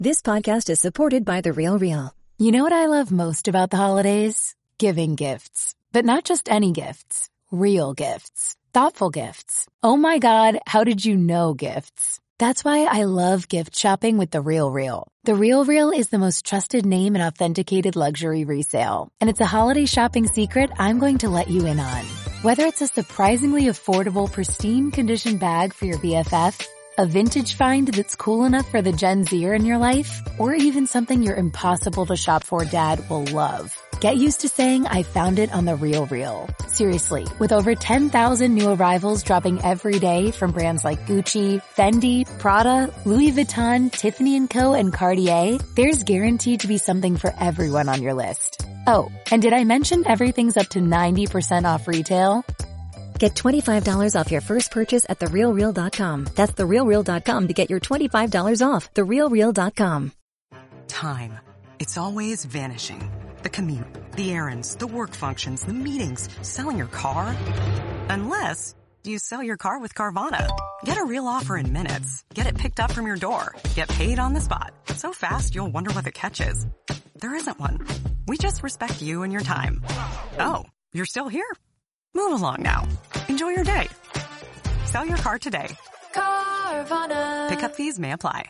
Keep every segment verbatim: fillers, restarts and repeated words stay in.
This podcast is supported by The Real Real. You know what I love most about the holidays? Giving gifts. But not just any gifts. Real gifts. Thoughtful gifts. Oh my God, how did you know gifts? That's why I love gift shopping with The Real Real. The Real Real is the most trusted name in authenticated luxury resale. And it's a holiday shopping secret I'm going to let you in on. Whether it's a surprisingly affordable, pristine condition bag for your B F F, a vintage find that's cool enough for the Gen Zer in your life, or even something your impossible to shop for dad will love. Get used to saying I found it on The Real Real. Seriously, with over ten thousand new arrivals dropping every day from brands like Gucci, Fendi, Prada, Louis Vuitton, Tiffany and Co, and Cartier, there's guaranteed to be something for everyone on your list. Oh, and did I mention everything's up to ninety percent off retail? Get twenty-five dollars off your first purchase at the real real dot com. That's the real real dot com to get your twenty-five dollars off. the real real dot com. Time. It's always vanishing. The commute, the errands, the work functions, the meetings, selling your car. Unless you sell your car with Carvana. Get a real offer in minutes. Get it picked up from your door. Get paid on the spot. So fast you'll wonder what the catch is. There isn't one. We just respect you and your time. Oh, you're still here? Move along now. Enjoy your day. Sell your car today. Carvana. Pickup fees may apply.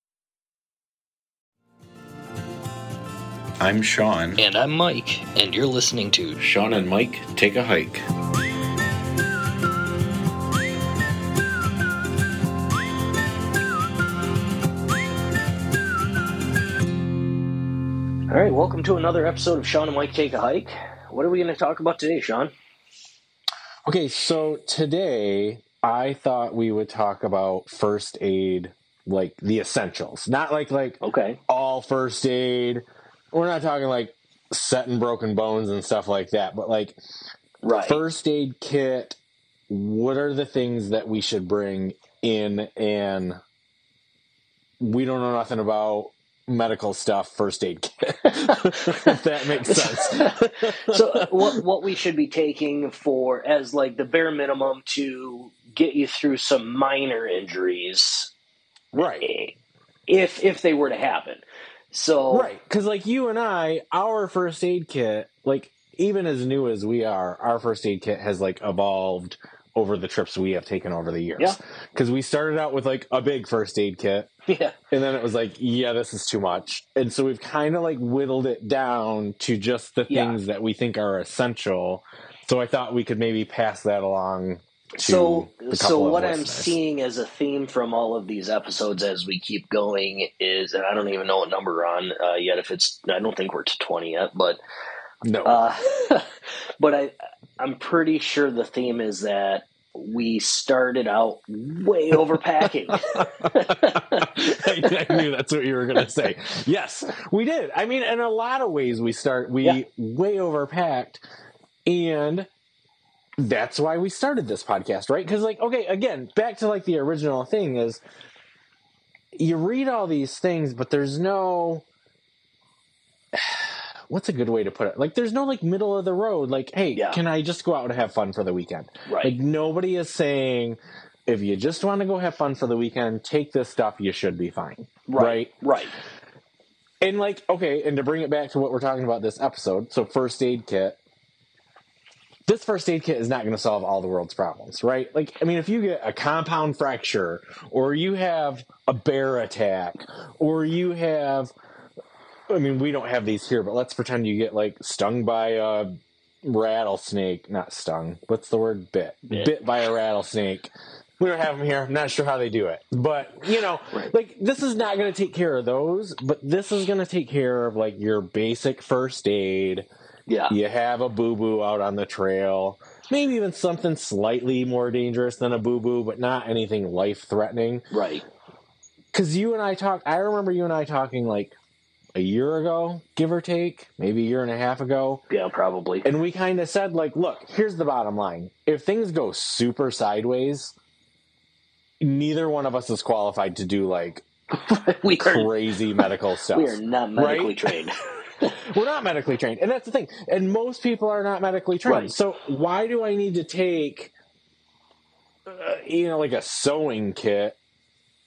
I'm Sean. And I'm Mike, and you're listening to Sean and Mike Take a Hike. All right, welcome to another episode of Sean and Mike Take a Hike. What are we going to talk about today, Sean? Okay, so today I thought we would talk about first aid, like the essentials. Not like like okay. all first aid. We're not talking like setting broken bones and stuff like that, but like right. first aid kit, what are the things that we should bring in, and we don't know nothing about medical stuff, first aid kit, if that makes sense. So what what we should be taking for as like the bare minimum to get you through some minor injuries, right? If if they were to happen. So right, because like you and I, our first aid kit, like even as new as we are, our first aid kit has like evolved over the trips we have taken over the years. Yeah. Because we started out with like a big first aid kit. Yeah. And then it was like, yeah, this is too much. And so we've kind of like whittled it down to just the things yeah. that we think are essential. So I thought we could maybe pass that along. So, so what I'm seeing as a theme from all of these episodes as we keep going is, and I don't even know what number we're on uh, yet. If it's, I don't think we're to twenty yet, but no. Uh, but I, I'm pretty sure the theme is that we started out way overpacking. I, I knew that's what you were going to say. Yes, we did. I mean, in a lot of ways, we start we yeah. way overpacked, and that's why we started this podcast, right? Because, like, okay, again, back to, like, the original thing is you read all these things, but there's no... What's a good way to put it? Like, there's no, like, middle of the road. Like, hey, yeah. can I just go out and have fun for the weekend? Right. Like, nobody is saying, if you just want to go have fun for the weekend, take this stuff, you should be fine. Right. Right. Right. And, like, okay, and to bring it back to what we're talking about this episode, so first aid kit, this first aid kit is not going to solve all the world's problems, right? Like, I mean, if you get a compound fracture, or you have a bear attack, or you have, I mean, we don't have these here, but let's pretend you get, like, stung by a rattlesnake, not stung, what's the word? Bit. Bit, Bit by a rattlesnake. We don't have them here. I'm not sure how they do it. But, you know, right. like, this is not going to take care of those, but this is going to take care of, like, your basic first aid. Yeah. You have a boo-boo out on the trail. Maybe even something slightly more dangerous than a boo-boo, but not anything life-threatening. Right. Because you and I talked, I remember you and I talking, like, a year ago, give or take, maybe a year and a half ago. Yeah, probably. And we kind of said, like, look, here's the bottom line. If things go super sideways, neither one of us is qualified to do, like, we crazy are, medical stuff. We are not medically right? trained. We're not medically trained. And that's the thing. And most people are not medically trained. Right. So why do I need to take, uh, you know, like a sewing kit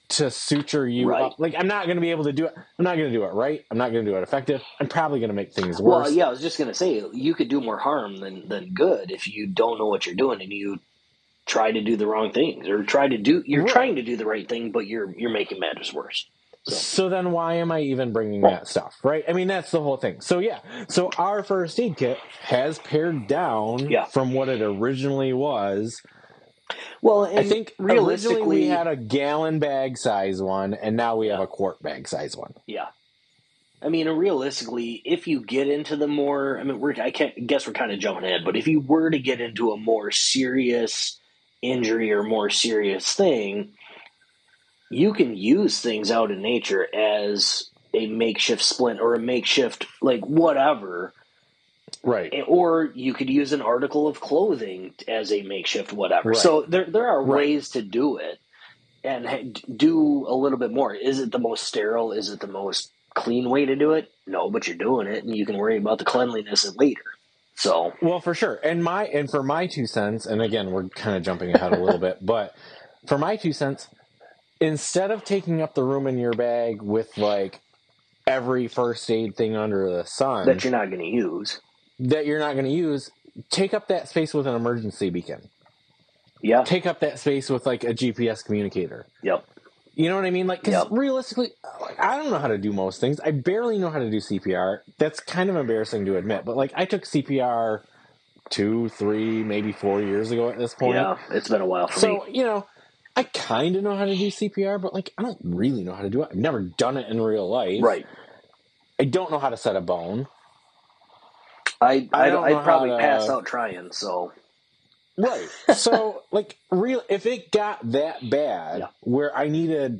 to suture you right. up. Like, I'm not going to be able to do it. I'm not going to do it right. I'm not going to do it effective. I'm probably going to make things worse. Well, yeah, I was just going to say, you could do more harm than, than good if you don't know what you're doing and you try to do the wrong things, or try to do, you're right. trying to do the right thing, but you're you're making matters worse. So. so then why am I even bringing that stuff, right? I mean, that's the whole thing. So, yeah. So our first aid kit has pared down yeah. from what it originally was. Well, and I think realistically, originally we had a gallon bag size one, and now we yeah. have a quart bag size one. Yeah. I mean, realistically, if you get into the more, I mean, we're, I can't guess we're kind of jumping ahead, but if you were to get into a more serious injury or more serious thing, you can use things out in nature as a makeshift splint or a makeshift, like, whatever. Right. Or you could use an article of clothing as a makeshift whatever. Right. So there there are right. ways to do it and do a little bit more. Is it the most sterile? Is it the most clean way to do it? No, but you're doing it, and you can worry about the cleanliness later. So well, for sure. And my and for my two cents, and again, we're kind of jumping ahead a little bit, but for my two cents, instead of taking up the room in your bag with like every first aid thing under the sun that you're not going to use. that you're not going to use, take up that space with an emergency beacon. Yeah. Take up that space with like a G P S communicator. Yep. You know what I mean? Like, because yep. realistically, I don't know how to do most things. I barely know how to do C P R. That's kind of embarrassing to admit, but like I took C P R two, three, maybe four years ago at this point. Yeah, it's been a while for so, me. So, you know, I kind of know how to do C P R, but like I don't really know how to do it. I've never done it in real life. Right. I don't know how to set a bone. I, I, I don't I'd know probably how to, pass out trying, so. Right. So, like, real if it got that bad yeah. where I needed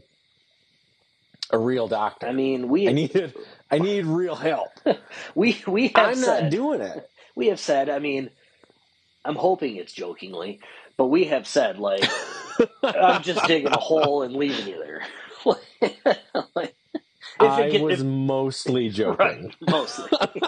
a real doctor. I mean, we I needed I need real help. we we have I'm said, not doing it. We have said, I mean, I'm hoping it's jokingly, but we have said, like, I'm just digging a hole and leaving you there. like, if I get, was if, mostly joking. Right, mostly.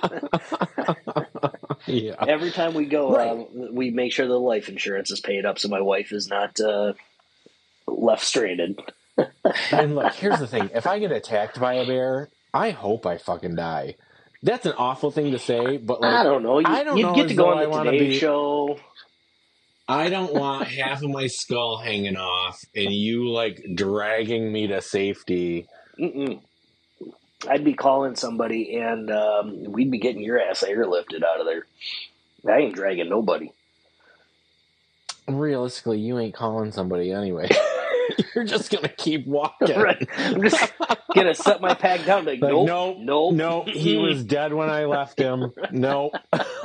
yeah. Every time we go, right. uh, we make sure the life insurance is paid up so my wife is not uh, left stranded. And look, here's the thing. If I get attacked by a bear, I hope I fucking die. That's an awful thing to say, but like, I don't know. You, I don't you'd know get to go I on the Today be... Show. I don't want half of my skull hanging off and you like dragging me to safety. Mm-mm. I'd be calling somebody and um, we'd be getting your ass airlifted out of there. I ain't dragging nobody. Realistically, you ain't calling somebody anyway. You're just gonna keep walking. Right. I'm just gonna set my pack down. Like, like nope, nope, nope, nope. He was dead when I left him. Nope.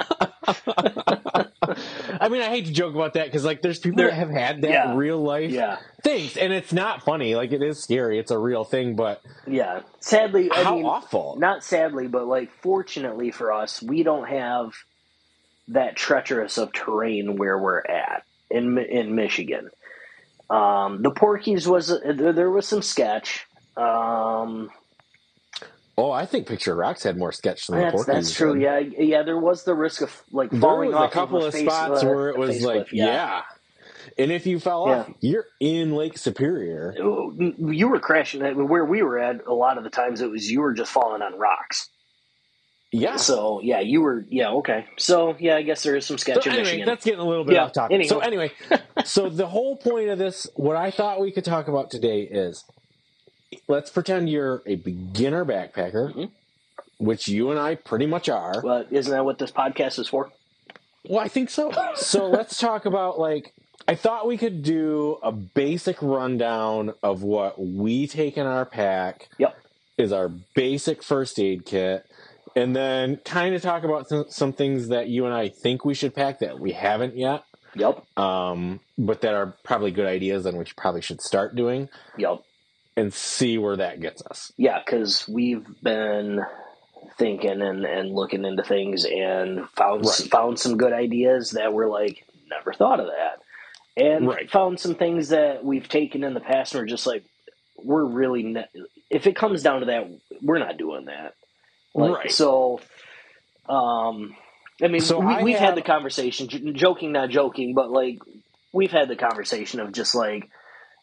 I mean, I hate to joke about that because, like, there's people there, that have had that yeah, real life yeah. things, and it's not funny. Like, it is scary. It's a real thing, but yeah, sadly, I how mean, awful. Not sadly, but like, fortunately for us, we don't have that treacherous of terrain where we're at in in Michigan. Um, the Porkies was there, there was some sketch. Um, oh, I think Picture Rocks had more sketch than that's, the Porkies. That's true. did. Yeah, yeah. There was the risk of like there falling was off a couple of, a of face, spots uh, where it was like, cliff, yeah. yeah. And if you fell off, yeah. you're in Lake Superior. You were crashing where we were at. A lot of the times, it was you were just falling on rocks. Yeah. So yeah, you were. Yeah. Okay. So yeah, I guess there is some sketch so in anyway, Michigan. That's getting a little bit yeah, off topic. anyhow. So anyway, so the whole point of this, what I thought we could talk about today is, let's pretend you're a beginner backpacker, mm-hmm. which you and I pretty much are. Well, isn't that what this podcast is for? Well, I think so. So let's talk about, like, I thought we could do a basic rundown of what we take in our pack. Yep. Is our basic first aid kit. And then kind of talk about th- some things that you and I think we should pack that we haven't yet. Yep. Um, but that are probably good ideas and we probably should start doing. Yep. And see where that gets us. Yeah, because we've been thinking and, and looking into things and found right. found some good ideas that we're like, never thought of that. And right. found some things that we've taken in the past and we're just like, we're really, ne- if it comes down to that, we're not doing that. Like, right. So, um, I mean, so we, I we've have... had the conversation, j- joking, not joking, but like, we've had the conversation of just like,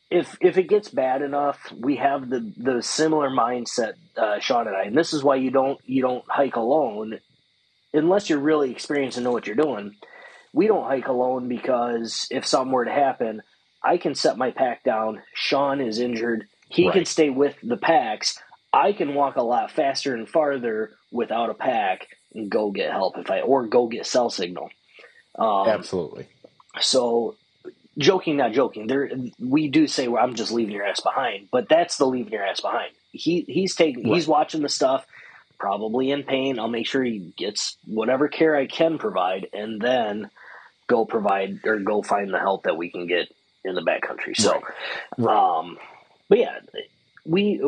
if if it gets bad enough, we have the the similar mindset, uh, Sean and I, and this is why you don't you don't hike alone unless you're really experienced and know what you're doing. We don't hike alone because if something were to happen, I can set my pack down. Sean is injured; he Right. can stay with the packs. I can walk a lot faster and farther without a pack and go get help if I or go get cell signal. Um, Absolutely. So. Joking, not joking. There, we do say, "Well, I'm just leaving your ass behind," but that's the leaving your ass behind. He he's taking, Right. he's watching the stuff, probably in pain. I'll make sure he gets whatever care I can provide, and then go provide or go find the help that we can get in the backcountry. So, Right. Right. um, but yeah, we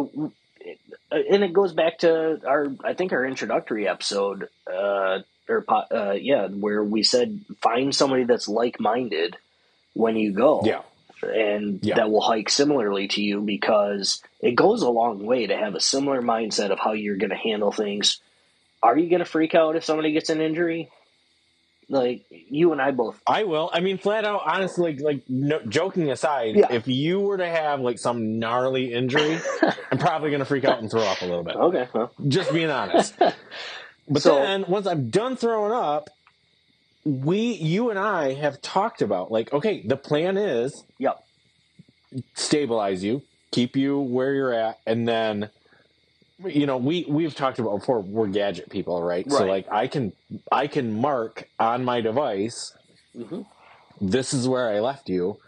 and it goes back to our, I think our introductory episode, uh, or uh, yeah, where we said find somebody that's like-minded when you go, Yeah. and Yeah. that will hike similarly to you, because it goes a long way to have a similar mindset of how you're going to handle things. Are you going to freak out if somebody gets an injury? Like you and I both. I will. I mean, flat out, honestly, like, like no, joking aside, Yeah. if you were to have like some gnarly injury, I'm probably going to freak out and throw up a little bit. Okay. Well. Just being honest. But So- then once I'm done throwing up, we, you and I have talked about like, okay, the plan is Yep. stabilize you, keep you where you're at, and then, you know, we we've talked about before, we're gadget people, right? So Right. like I can I can mark on my device, Mm-hmm. this is where I left you,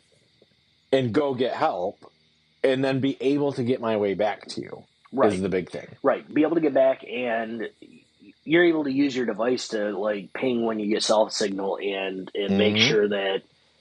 and go get help, and then be able to get my way back to you. Right. Is the big thing. Right. Be able to get back, and you're able to use your device to like ping when you get cell signal, and and make Mhm. sure that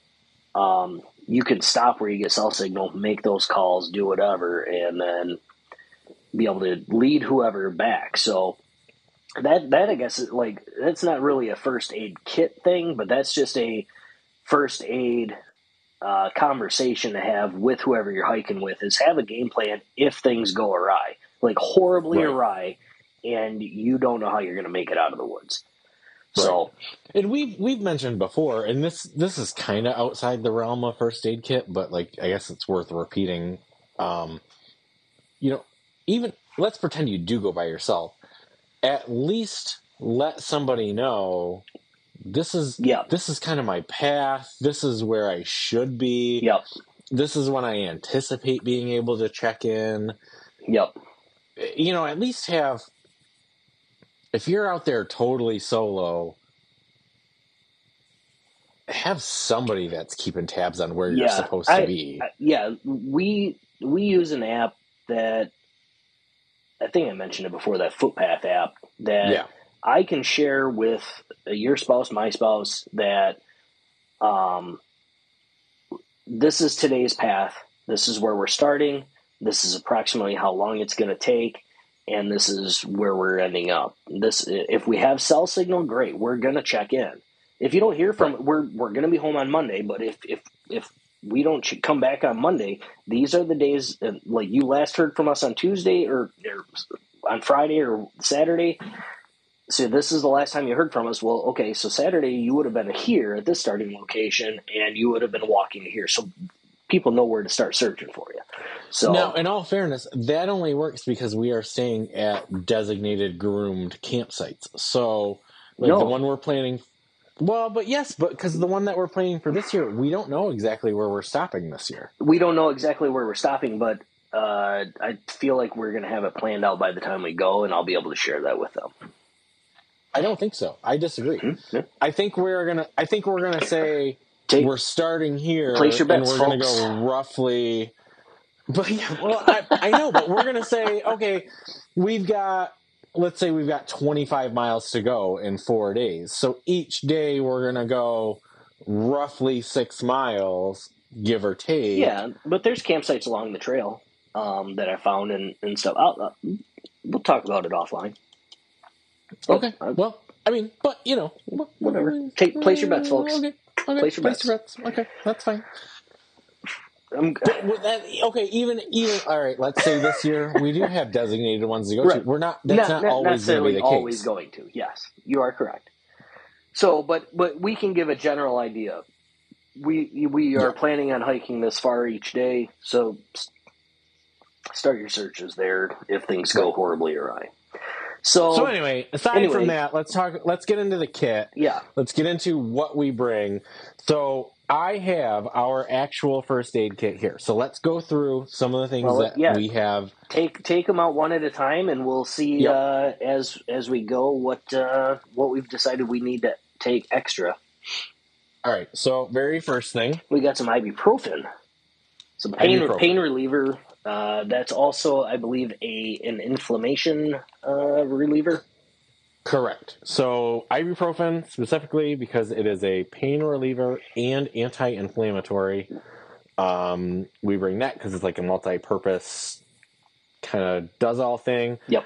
um, you can stop where you get cell signal, make those calls, do whatever, and then be able to lead whoever back. So that that I guess is like that's not really a first aid kit thing, but that's just a first aid uh, conversation to have with whoever you're hiking with. Is have a game plan if things go awry, like horribly Right. awry, and you don't know how you're going to make it out of the woods. So And we've we've mentioned before, and this this is kind of outside the realm of first aid kit, but like I guess it's worth repeating. Um, you know, even let's pretend you do go by yourself. At least let somebody know this is Yeah. this is kind of my path. This is where I should be. yep, This is when I anticipate being able to check in. yep, You know, at least have. If you're out there totally solo, have somebody that's keeping tabs on where you're Yeah, supposed to I- be. I- yeah. We we use an app that I think I mentioned it before. That Footpath app that Yeah. I can share with your spouse, my spouse, that um, this is today's path. This is where we're starting. This is approximately how long it's going to take, and this is where we're ending up. This, if we have cell signal, great. We're going to check in. If you don't hear from, Right. we're we're going to be home on Monday. But if if if we don't ch- come back on Monday, these are the days. Uh, like you last heard from us on Tuesday or, or on Friday or Saturday. So this is the last time you heard from us. Well, okay, so Saturday you would have been here at this starting location, and you would have been walking to here. So people know where to start searching for you. So Now, in all fairness, that only works because we are staying at designated groomed campsites. So, like No. the one we're planning. Well, but yes, but because the one that we're planning for this year, we don't know exactly where we're stopping this year. we don't know exactly where we're stopping, but uh, I feel like we're going to have it planned out by the time we go, and I'll be able to share that with them. I don't think so. I disagree. Yeah. I think we're gonna. I think we're gonna say Take- we're starting here, Place your bets, and we're folks. gonna go roughly. But yeah, well, I, I know, but we're gonna say, okay, we've got. Let's say we've got twenty-five miles to go in four days. So each day we're gonna go roughly six miles, give or take. Yeah, but there's campsites along the trail um, that I found and, and stuff. I'll, uh, we'll talk about it offline. Okay. Uh, Well, I mean, but you know, Whatever. Take- place your bets, folks. Okay. Okay. Place your bets. Okay, that's fine. I'm, But with that, okay, even even all right. Let's say this year we do have designated ones to go Right. to. We're not. That's not, always going to necessarily be the always case. going to. Yes, you are correct. So, but but we can give a general idea. we we are Yeah. planning on hiking this far each day, so s- start your searches there if things go Right. horribly awry. So, So anyway, aside anyway, from that, let's talk. Let's get into the kit. yeah, Let's get into what we bring. So I have our actual first aid kit here. So let's go through some of the things Well, that yeah. we have. take take them out one at a time, and we'll see Yep. uh, as as we go what uh, what we've decided we need to take extra. All right. So very first thing, We got some ibuprofen, some pain Ibuprofen. pain reliever. Uh, that's also, I believe, a an inflammation uh, reliever. correct. So ibuprofen specifically because it is a pain reliever and anti-inflammatory. Um, we bring that because it's like a multi-purpose kind of does all thing. Yep.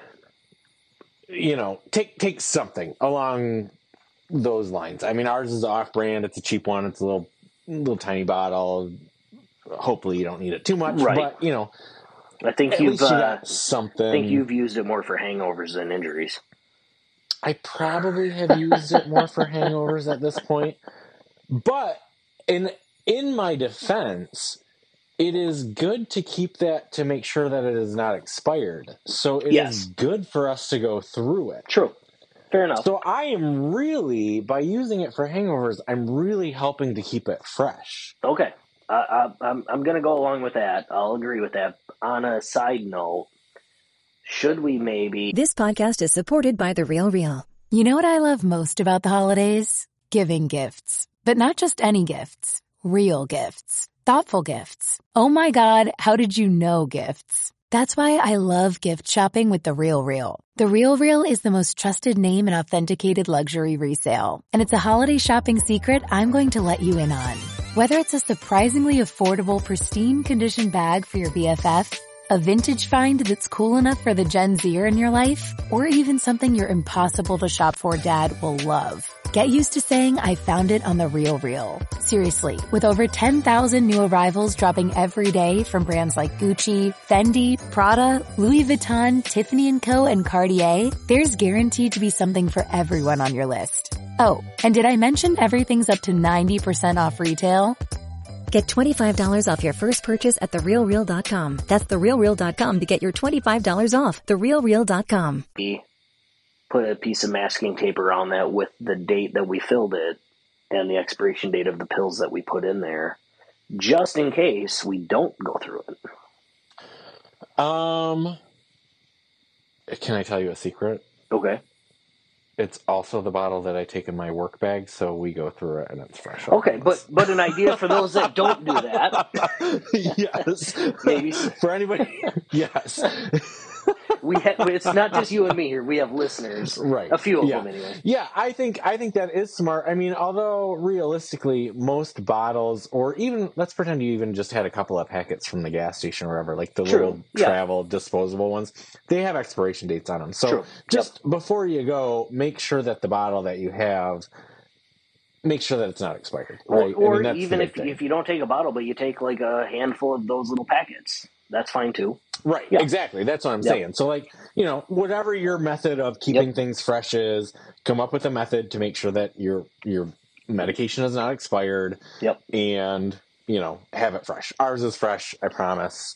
You know, take take something along those lines. I mean, ours is off-brand. It's a cheap one. It's a little little tiny bottle. Hopefully, you don't need it too much. Right. But you know, I think at you've least you uh, got something. I think you've used it more for hangovers than injuries. I probably have used it more for hangovers at this point. But in in my defense, it is good to keep that to make sure that it is not expired. So it Yes. is good for us to go through it. True. Fair enough. So I am really, by using it for hangovers, I'm really helping to keep it fresh. Okay. Uh, I, I'm I'm going to go along with that. I'll agree with that. On a side note, should we maybe... This podcast is supported by The Real Real. You know what I love most about the holidays? Giving gifts. But not just any gifts. Real gifts. Thoughtful gifts. Oh my God, how did you know gifts? That's why I love gift shopping with The Real Real. The Real Real is the most trusted name in authenticated luxury resale. And it's a holiday shopping secret I'm going to let you in on. Whether it's a surprisingly affordable, pristine condition bag for your B F F, a vintage find that's cool enough for the Gen Zer in your life, or even something your impossible to shop for dad will love. Get used to saying I found it on The Real Real. Seriously, with over ten thousand new arrivals dropping every day from brands like Gucci, Fendi, Prada, Louis Vuitton, Tiffany and Co, and Cartier, there's guaranteed to be something for everyone on your list. Oh, and did I mention everything's up to ninety percent off retail? Get twenty-five dollars off your first purchase at the real real dot com. That's the real real dot com to get your twenty-five dollars off. the real real dot com. put a piece of masking tape around that with the date that we filled it and the expiration date of the pills that we put in there, just in case we don't go through it. Um, can I tell you a secret? Okay. It's also the bottle that I take in my work bag, so we go through it and it's fresh. Okay, but but an idea for those that don't do that. Yes. Maybe. For anybody, yes. We ha- it's not just you and me here. We have listeners, Right. A few of yeah. them, anyway. Yeah, I think I think that is smart. I mean, although realistically, most bottles, or even let's pretend you even just had a couple of packets from the gas station or whatever, like the True. little Yeah. travel disposable ones, they have expiration dates on them. So True. just before you go, make sure that the bottle that you have, make sure that it's not expired. Right? Or, or I mean, that's the even big if thing. if you don't take a bottle, but you take like a handful of those little packets, that's fine too. Right, Yeah. exactly. That's what I'm Yep. saying. So, like, you know, whatever your method of keeping Yep. things fresh is, come up with a method to make sure that your your medication is not expired. Yep. And, you know, have it fresh. Ours is fresh, I promise.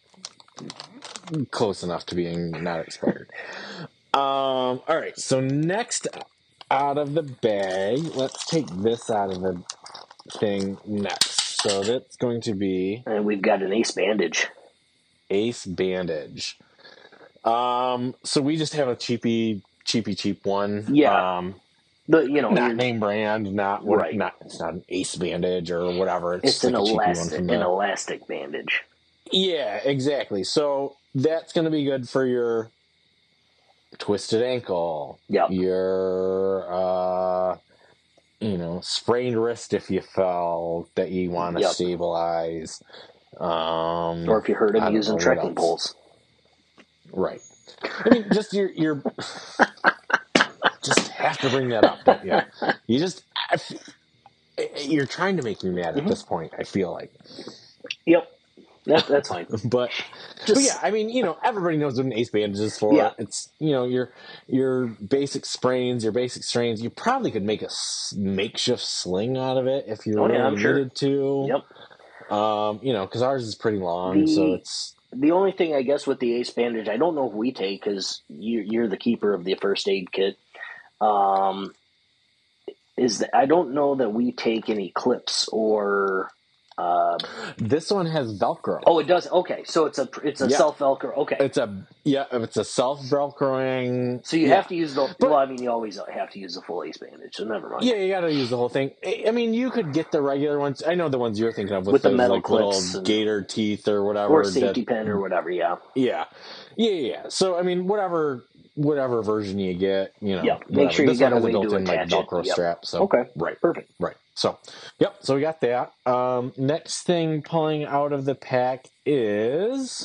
Close enough to being not expired. um. All right. So next out of the bag, let's take this out of the thing next. So that's going to be And we've got an Ace bandage. Ace bandage. Um, so we just have a cheapy, cheapy, cheap one. Yeah. Um, The you know not you're- name brand, not what, Right. not it's not an Ace bandage or whatever. It's, it's just an like a cheapy one elastic from an the. elastic bandage. Yeah, exactly. So that's going to be good for your twisted ankle. Yep. Your uh, you know, sprained wrist if you fell that you want to Yep. stabilize. Um, Or if you heard I him don't using know what trekking else. poles. Right. I mean, just your your just have to bring that up, don't you? You just I f- you're trying to make me mad at Mm-hmm. this point. I feel like, Yep. That, that's fine. but Just, but yeah, I mean, you know, everybody knows what an ace bandage is for. Yeah. It's, you know, your your basic sprains, your basic strains. You probably could make a s- makeshift sling out of it if you Oh, really yeah, I'm sure. needed to. Yep. Um, you know, because ours is pretty long, The- so it's. The only thing, I guess, with the ace bandage, I don't know if we take, because you, you're the keeper of the first aid kit, um, is that I don't know that we take any clips or. Uh, This one has Velcro. oh, it does. Okay, so it's a it's a Yeah. self Velcro. Okay, It's a yeah, it's a self Velcroing. so you yeah. have to use the. But- well, I mean, you always have to use the full ace bandage. So never mind. Yeah, you got to use the whole thing. I I mean, you could get the regular ones. I know the ones you're thinking of with, With the those, metal like little clips and- gator teeth or whatever. or safety that- pin or whatever. Yeah. Yeah, yeah, yeah. yeah. So I mean, whatever, whatever version you get, you know, Yeah, make whatever. sure you This got one a has way to built-in, like, attach it. Velcro Yep. strap. So Okay. right, Perfect. right. So, yep. So we got that. Um, next thing pulling out of the pack is,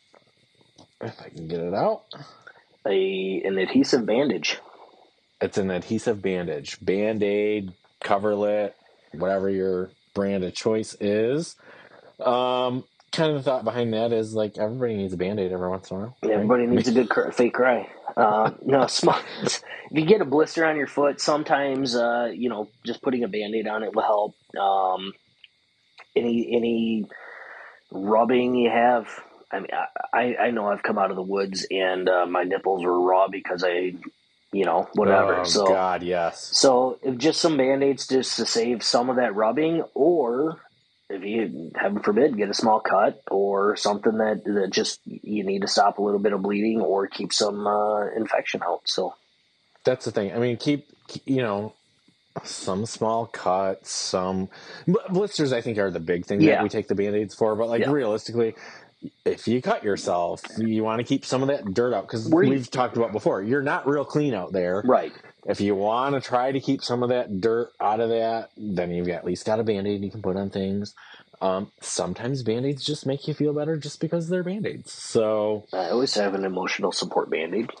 if I can get it out, A an adhesive bandage. it's an adhesive bandage, Band-Aid, Coverlet, whatever your brand of choice is. Um, kind of the thought behind that is, like, everybody needs a Band-Aid every once in a while. right? Everybody needs a good cr- fake cry. Uh, no, small. If you get a blister on your foot, sometimes uh, you know just putting a Band-Aid on it will help. Um, any any rubbing you have. I mean, I, I know I've come out of the woods and uh, my nipples were raw because I, you know, whatever. Oh, so God, yes. so if just some Band-Aids just to save some of that rubbing, or if you, heaven forbid, get a small cut or something that, that just you need to stop a little bit of bleeding or keep some uh, infection out. So That's the thing. I mean, keep, you know, some small cuts, some bl- blisters, I think, are the big thing Yeah. that we take the Band-Aids for. But, like, Yeah. realistically, if you cut yourself, you want to keep some of that dirt out. Because Were you- we've talked about before, you're not real clean out there. right, If you want to try to keep some of that dirt out of that, then you've at least got a Band-Aid you can put on things. Um, sometimes Band-Aids just make you feel better just because they're Band-Aids. So I always have an emotional support Band-Aid.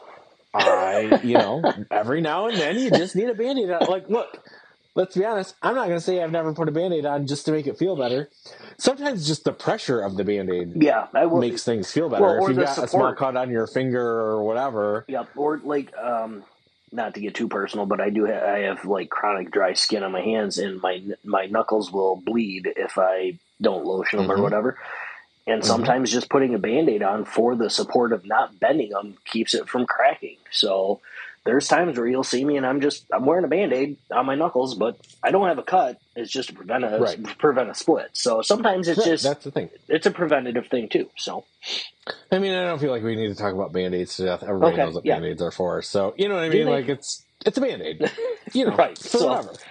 I, you know, every now and then you just need a Band-Aid on. Like, look, let's be honest. I'm not going to say I've never put a Band-Aid on just to make it feel better. Sometimes just the pressure of the Band-Aid Yeah, I will. makes things feel better. Well, if or you've the got a small support. cut on your finger or whatever. Yep, or like, um, not to get too personal, but I do. Ha- I have like chronic dry skin on my hands, and my my knuckles will bleed if I don't lotion them Mhm. or whatever. And Mhm. sometimes just putting a Band-Aid on for the support of not bending them keeps it from cracking. So there's times where you'll see me and I'm just I'm wearing a Band-Aid on my knuckles, but I don't have a cut. It's just to prevent a Right. prevent a split. So sometimes it's Right, just that's the thing. it's a preventative thing too. So I mean, I don't feel like we need to talk about Band-Aids to death. Everybody Okay, knows what yeah. Band-Aids are for. So, you know what I Do mean? they? Like, it's it's a Band-Aid. You know, Right, so so- whatever.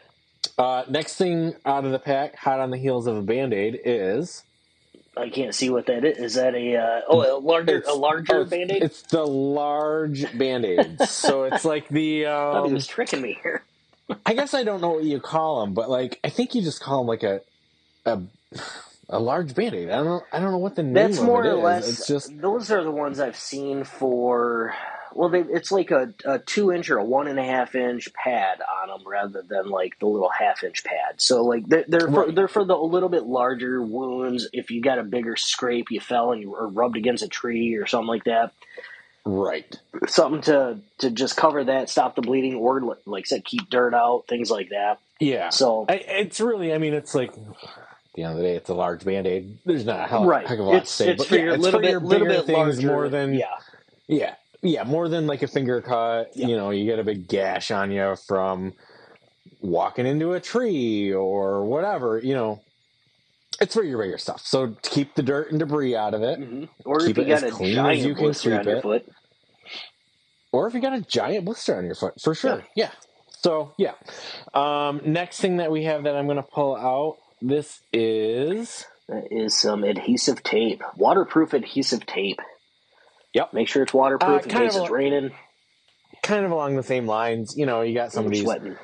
Uh, next thing out of the pack, hot on the heels of a Band-Aid, is... I can't see what that is. Is that a uh, oh a larger It's- a larger oh, it's- Band-Aid? It's the large Band-Aids. So it's like the... I thought he Um, was tricking me here. I guess I don't know what you call them, but, like, I think you just call them, like, a... a a large Band-Aid. I don't know. I don't know what the name That's of more it or is. less. It's just Those are the ones I've seen for. Well, they, it's like a, a two inch or a one and a half inch pad on them, rather than like the little half inch pad. So like they're they're for, Right. they're for the a little bit larger wounds. If you got a bigger scrape, you fell and you were rubbed against a tree or something like that. right. Something to to just cover that, stop the bleeding, or like I said, keep dirt out, things like that. Yeah. So I, it's really, I mean, it's like, at the end of the day, it's a large Band-Aid. There's not a hell, right, heck of a lot it's to say. it's but for yeah, your it's little for bit your little bigger bit things larger. more than, yeah. yeah, yeah, more than like a finger cut. Yeah. You know, you get a big gash on you from walking into a tree or whatever, you know. It's for your bigger stuff. So to keep the dirt and debris out of it, Mm-hmm. Or Keep if you it got as a clean as giant you can blister keep on your it. foot. or if you got a giant blister on your foot, for sure. Yeah. So, yeah. Um, next thing that we have that I'm going to pull out, this is... That is some adhesive tape, waterproof adhesive tape. Yep. Make sure it's waterproof Uh, in kind case of it's a- raining. Kind of along the same lines. You know, you got some and of these... sweating.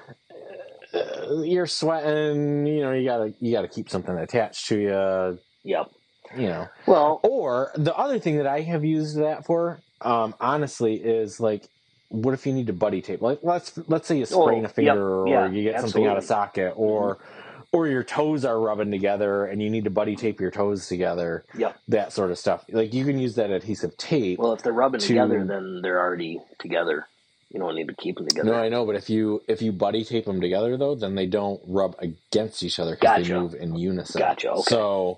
Uh, you're sweating, you know, you gotta you gotta keep something attached to you, Yep. you know. Well, Or the other thing that I have used that for, um, honestly, is like, what if you need to buddy tape? Like, let's let's say you sprain Oh, a finger, yep, or yeah, you get something out of absolutely. socket, or or your toes are rubbing together and you need to buddy tape your toes together. Yep. That sort of stuff. Like you can use that adhesive tape. Well, if they're rubbing to, together, then they're already together. You don't need to keep them together. No, I know, but if you if you buddy tape them together though, then they don't rub against each other because Gotcha. they move in unison. Gotcha. Okay. So,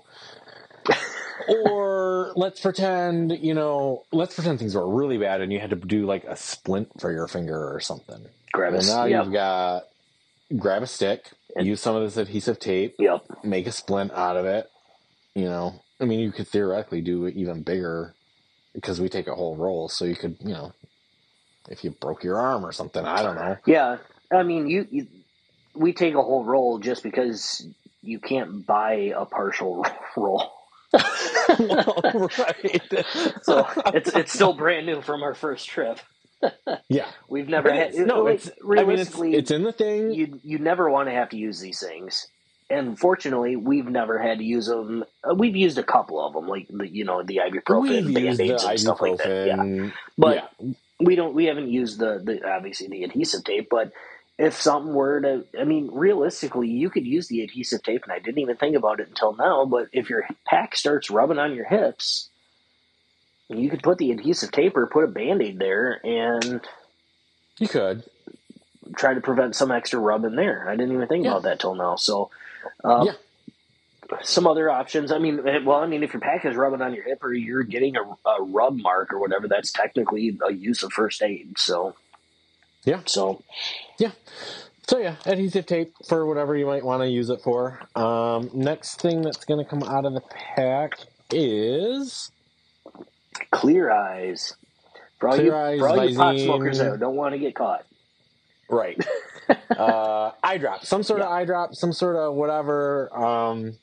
or let's pretend, you know, let's pretend things were really bad and you had to do like a splint for your finger or something. Grab a well, now yep. you've got grab a stick, and, use some of this adhesive tape, yep. make a splint out of it. You know, I mean, you could theoretically do it even bigger because we take a whole roll. So you could, you know, if you broke your arm or something, I don't know. Yeah, I mean, you, you we take a whole roll just because you can't buy a partial roll. Well, right. So it's it's still brand new from our first trip. Yeah, we've never had. No, like, it's realistically, I mean, it's, it's in the thing. You you never want to have to use these things, and fortunately, we've never had to use them. Uh, we've used a couple of them, like the, you know the ibuprofen, Band-Aids, and stuff like that. Yeah, but yeah. we don't. We haven't used the, the obviously the adhesive tape, but. If something were to, I mean, realistically, you could use the adhesive tape, and I didn't even think about it until now, but if your pack starts rubbing on your hips, you could put the adhesive tape or put a Band-Aid there and... You could. Try to prevent some extra rub in there. I didn't even think yeah. about that till now. So, um, yeah. Some other options. I mean, well, I mean, if your pack is rubbing on your hip or you're getting a, a rub mark or whatever, that's technically a use of first aid, so... Yeah. So, yeah. So, yeah, adhesive tape for whatever you might want to use it for. Um, next thing that's going to come out of the pack is... Clear eyes. For all Clear you, eyes, for all you pot Visine. smokers that don't want to get caught. Right. uh, eye drop. Some sort yeah. of eye drop, some sort of whatever. Um,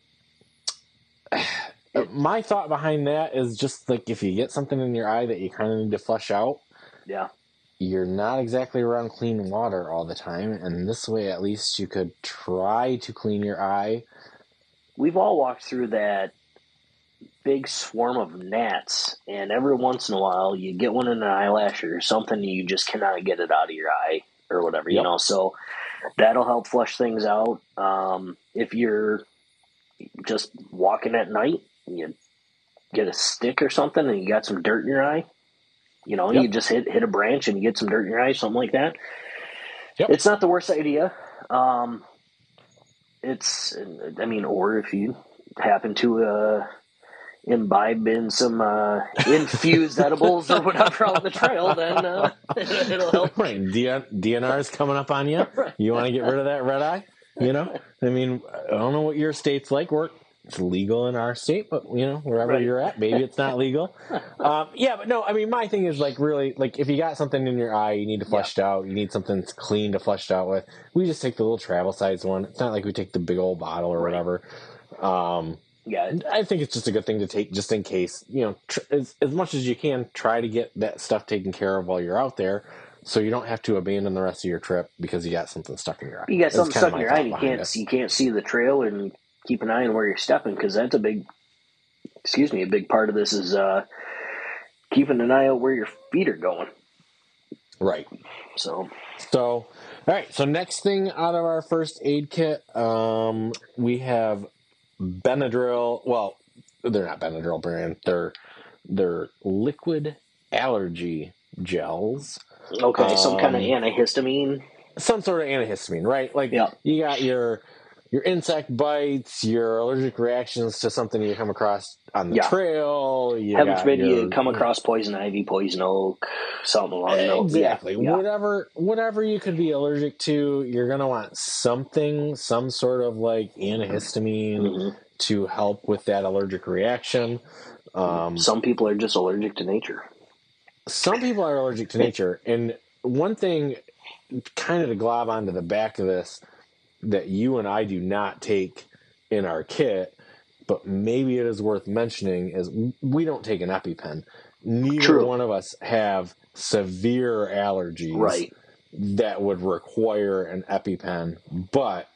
my thought behind that is just like if you get something in your eye that you kind of need to flush out. Yeah. You're not exactly around clean water all the time, and this way at least you could try to clean your eye. We've all walked through that big swarm of gnats, and every once in a while you get one in an eyelash or something, and you just cannot get it out of your eye or whatever, yep. you know, so that'll help flush things out. Um, if you're just walking at night, you get a stick or something and you got some dirt in your eye, You know, yep. you just hit hit a branch and you get some dirt in your eye, something like that. Yep. It's not the worst idea. Um, it's, I mean, or if you happen to uh, imbibe in some uh, infused edibles or whatever on the trail, then uh, it'll help. Right, D N R is coming up on you. You want to get rid of that red eye? You know, I mean, I don't know what your state's like. We're It's legal in our state, but, you know, wherever right. you're at, maybe it's not legal. um, yeah, but no, I mean, my thing is, like, really, like, if you got something in your eye, you need to flush yeah. it out. You need something clean to flush it out with. We just take the little travel size one. It's not like we take the big old bottle or right. whatever. Um, yeah, I think it's just a good thing to take just in case, you know, tr- as, as much as you can, try to get that stuff taken care of while you're out there. So you don't have to abandon the rest of your trip because you got something stuck in your eye. You got something stuck in your eye and you can't, it. you can't see the trail and keep an eye on where you're stepping, because that's a big, excuse me, a big part of this is uh, keeping an eye out where your feet are going. Right. So, so, all right. So next thing out of our first aid kit, um, we have Benadryl. Well, they're not Benadryl brand. They're they're liquid allergy gels. Okay, um, some kind of antihistamine. Some sort of antihistamine, right? Like yeah. you got your your insect bites, your allergic reactions to something you come across on the yeah. trail. You Heaven got forbid your, you come across poison ivy, poison oak, something along those. Exactly. Yeah. Whatever whatever you could be allergic to, you're going to want something, some sort of like antihistamine mm-hmm. to help with that allergic reaction. Um, some people are just allergic to nature. Some people are allergic to nature. And one thing kind of to glob onto the back of this that you and I do not take in our kit, but maybe it is worth mentioning, is we don't take an EpiPen. Neither True. one of us have severe allergies right. that would require an EpiPen, but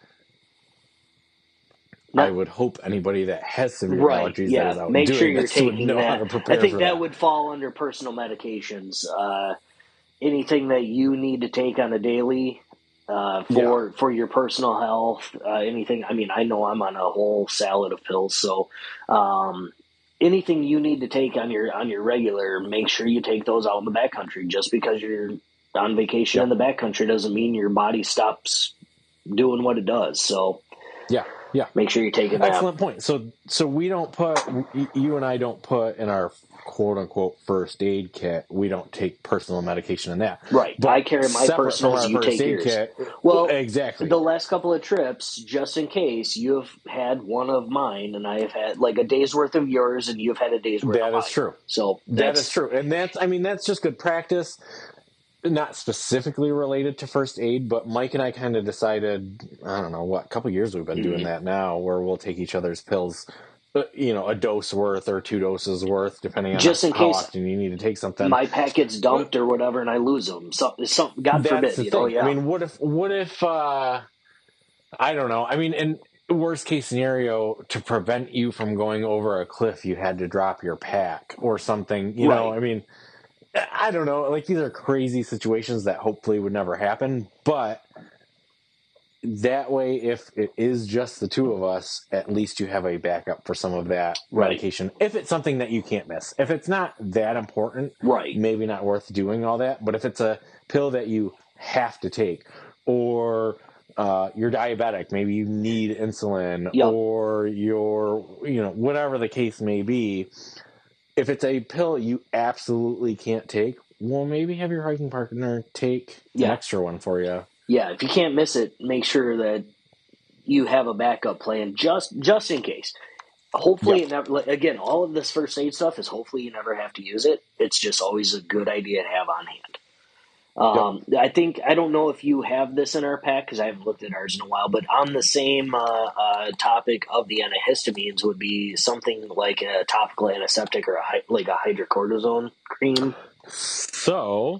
no. I would hope anybody that has severe right. allergies yeah. that is out Make doing sure you're this taking would know that. how to prepare I think for that, that would fall under personal medications. Uh, anything that you need to take on a daily, uh, for yeah. for your personal health, uh, anything. I mean, I know I'm on a whole salad of pills, so um, anything you need to take on your on your regular, make sure you take those out in the backcountry. Just because you're on vacation yep. in the backcountry doesn't mean your body stops doing what it does. So yeah, yeah, make sure you're taking that. Excellent point. So so we don't put you and I don't put in our quote unquote first aid kit, we don't take personal medication in that. Right. But I carry my personals, you take yours. Kit, well, exactly. The last couple of trips, just in case, you have had one of mine and I have had like a day's worth of yours and you've had a day's worth that of mine. mine. That is true. So that is true. And that's, I mean, that's just good practice. Not specifically related to first aid, but Mike and I kind of decided, I don't know what, a couple of years we've been mm-hmm. doing that now, where we'll take each other's pills, you know, a dose worth or two doses worth, depending on just in how case often you need to take something. My pack gets dumped or whatever, and I lose them. So, some, God That's forbid, the you thing. know. Yeah. I mean, what if, what if, uh, I don't know. I mean, in worst case scenario, to prevent you from going over a cliff, you had to drop your pack or something. You right. know, I mean. I don't know. Like, these are crazy situations that hopefully would never happen. But that way, if it is just the two of us, at least you have a backup for some of that right. medication. If it's something that you can't miss. If it's not that important, right. maybe not worth doing all that. But if it's a pill that you have to take, or uh, you're diabetic, maybe you need insulin, yep. or you're, you know, whatever the case may be, if it's a pill you absolutely can't take, well, maybe have your hiking partner take yeah. an extra one for you. Yeah, if you can't miss it, make sure that you have a backup plan just just in case. Hopefully, yep. it never, again, all of this first aid stuff is hopefully you never have to use it. It's just always a good idea to have on hand. Um, yep. I think, I don't know if you have this in our pack because I haven't looked at ours in a while, but on the same uh, uh, topic of the antihistamines would be something like a topical antiseptic or a, like a hydrocortisone cream. So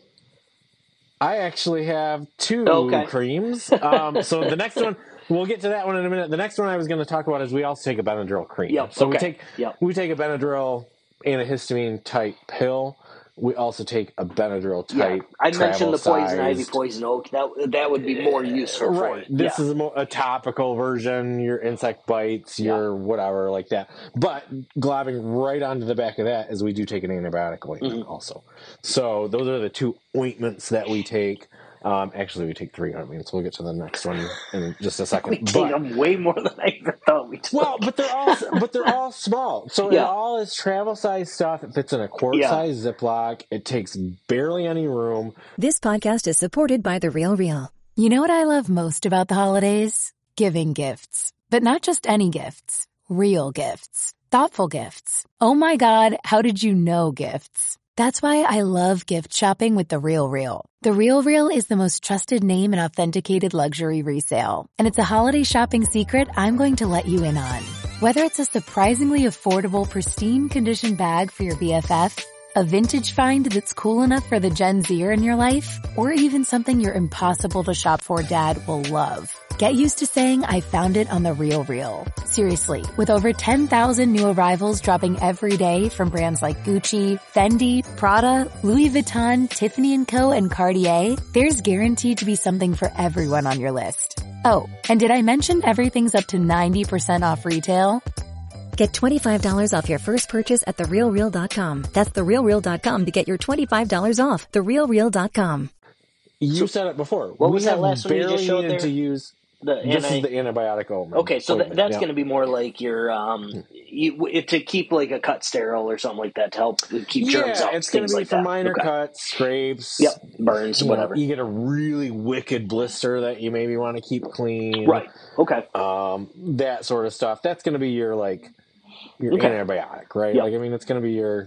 I actually have two okay. creams. Um, so the next one, we'll get to that one in a minute. The next one I was going to talk about is we also take a Benadryl cream. Yep. So okay. we take yep. we take a Benadryl antihistamine type pill. We also take a Benadryl type. Yeah. I mentioned the poison sized. ivy, poison oak. That that would be more useful right. for it. This yeah. is a, more, a topical version. Your insect bites, your yeah. whatever like that. But globbing right onto the back of that is we do take an antibiotic ointment mm-hmm. also. So those are the two ointments that we take. Um, actually, we take three ointments. We'll get to the next one in just a second. We but, take them way more than I ever thought we took. Well, but they're all but they're all small. So yeah. it all is travel size stuff. It fits in a quart yeah. size Ziploc. It takes barely any room. This podcast is supported by The Real Real. You know what I love most about the holidays? Giving gifts. But not just any gifts. Real gifts. Thoughtful gifts. Oh my God, how did you know gifts? That's why I love gift shopping with The Real Real. The Real Real is the most trusted name in authenticated luxury resale. And it's a holiday shopping secret I'm going to let you in on. Whether it's a surprisingly affordable, pristine condition bag for your B F F, a vintage find that's cool enough for the Gen Zer in your life, or even something your impossible to shop for dad will love. Get used to saying I found it on The Real Real. Seriously, with over ten thousand new arrivals dropping every day from brands like Gucci, Fendi, Prada, Louis Vuitton, Tiffany and Co, and Cartier, there's guaranteed to be something for everyone on your list. Oh, and did I mention everything's up to ninety percent off retail? Get twenty-five dollars off your first purchase at the real real dot com. That's the real real dot com to get your twenty-five dollars off. the real real dot com. You so, said it before. What we was that last one you just showed there? To use the this anti- is the antibiotic ointment. Okay, so th- that's yeah. going to be more like your um, you, it, to keep like a cut sterile or something like that to help keep germs yeah, out. It's going to be like for that. minor okay. cuts, scrapes, yep, burns, you whatever. Know, you get a really wicked blister that you maybe want to keep clean, right? Okay, um, that sort of stuff. That's going to be your like your okay. antibiotic, right? Yep. Like I mean, it's going to be your.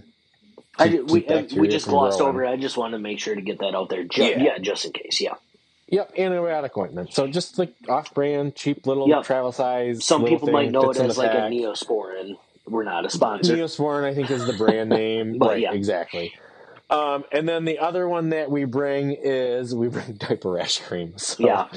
I did, we uh, we just glossed over it. I just wanted to make sure to get that out there. Ju- yeah. yeah, just in case. Yeah. Yep, antibiotic ointment. So just like off-brand, cheap little yep. travel size. Some people thing, might know it as like pack. a Neosporin. We're not a sponsor. Neosporin, I think, is the brand name. but, right, yeah. exactly. Um, and then the other one that we bring is we bring diaper rash cream. So, yeah,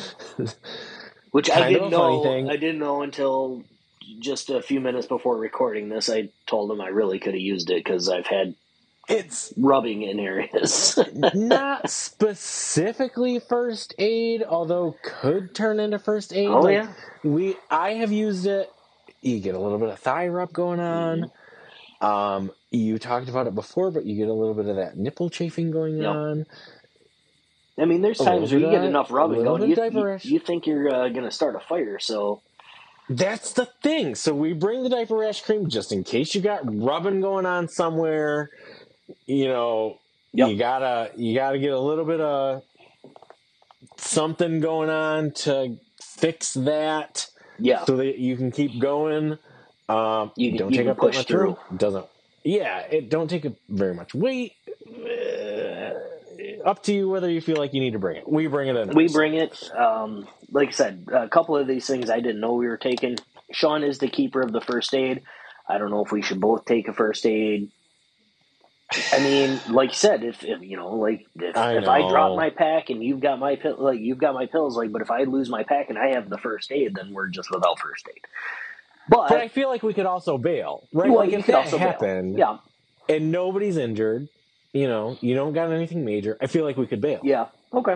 which I didn't know. Thing. I didn't know until just a few minutes before recording this. I told him I really could have used it because I've had It's rubbing in areas. not specifically first aid, although could turn into first aid. Oh, like, yeah. We, I have used it. You get a little bit of thigh rub going on. Mm-hmm. Um, you talked about it before, but you get a little bit of that nipple chafing going yep. on. I mean, there's times where you get enough rubbing going, you, you, you think you're uh, going to start a fire, so... That's the thing. So we bring the diaper rash cream just in case you got rubbing going on somewhere. You know, yep. you gotta you gotta get a little bit of something going on to fix that. Yeah. So that you can keep going. Um, you don't you take can up push that much through. room. Doesn't. Yeah, it don't take up very much weight. Uh, up to you whether you feel like you need to bring it. We bring it in. We bring it. Um, like I said, a couple of these things I didn't know we were taking. Sean is the keeper of the first aid. I don't know if we should both take a first aid. I mean, like you said, if, if you know, like if I, if I drop my pack and you've got my pill, like you've got my pills, like, but if I lose my pack and I have the first aid, then we're just without first aid. But, but I feel like we could also bail, right? Well, like you if could that also happened, bail. Yeah, and nobody's injured, you know, you don't got anything major. I feel like we could bail. Yeah. Okay.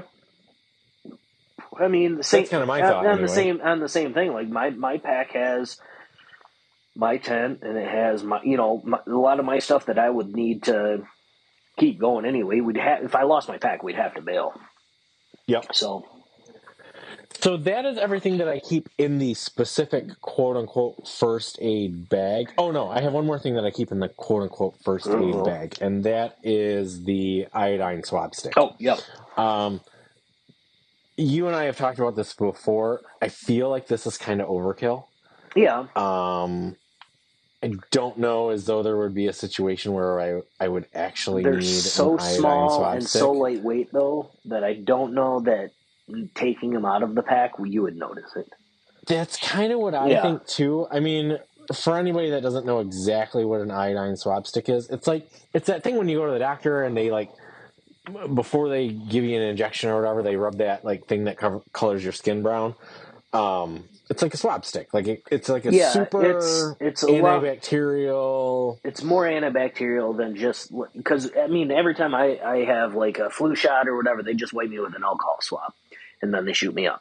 I mean, the same. That's kind of my thought. On, on anyway. the same, on the same thing. Like my my pack has my tent, and it has my, you know, my, a lot of my stuff that I would need to keep going anyway. We'd have, if I lost my pack, we'd have to bail. Yep. So, so that is everything that I keep in the specific quote unquote first aid bag. Oh no, I have one more thing that I keep in the quote unquote first uh-huh. aid bag, and that is the iodine swab stick. Oh, yep. Um, you and I have talked about this before. I feel like this is kind of overkill. Yeah. Um, I don't know as though there would be a situation where I I would actually They're need so an iodine small swab and stick. so lightweight, though, that I don't know that taking them out of the pack, you would notice it. That's kind of what I yeah. think, too. I mean, for anybody that doesn't know exactly what an iodine swab stick is, it's like, it's that thing when you go to the doctor and they, like, before they give you an injection or whatever, they rub that, like, thing that cover, colors your skin brown. Um, it's like a swab stick. Like, it, it's like a yeah, super it's, it's a antibacterial. Lot, it's more antibacterial than just, because, I mean, every time I, I have, like, a flu shot or whatever, they just wipe me with an alcohol swab, and then they shoot me up.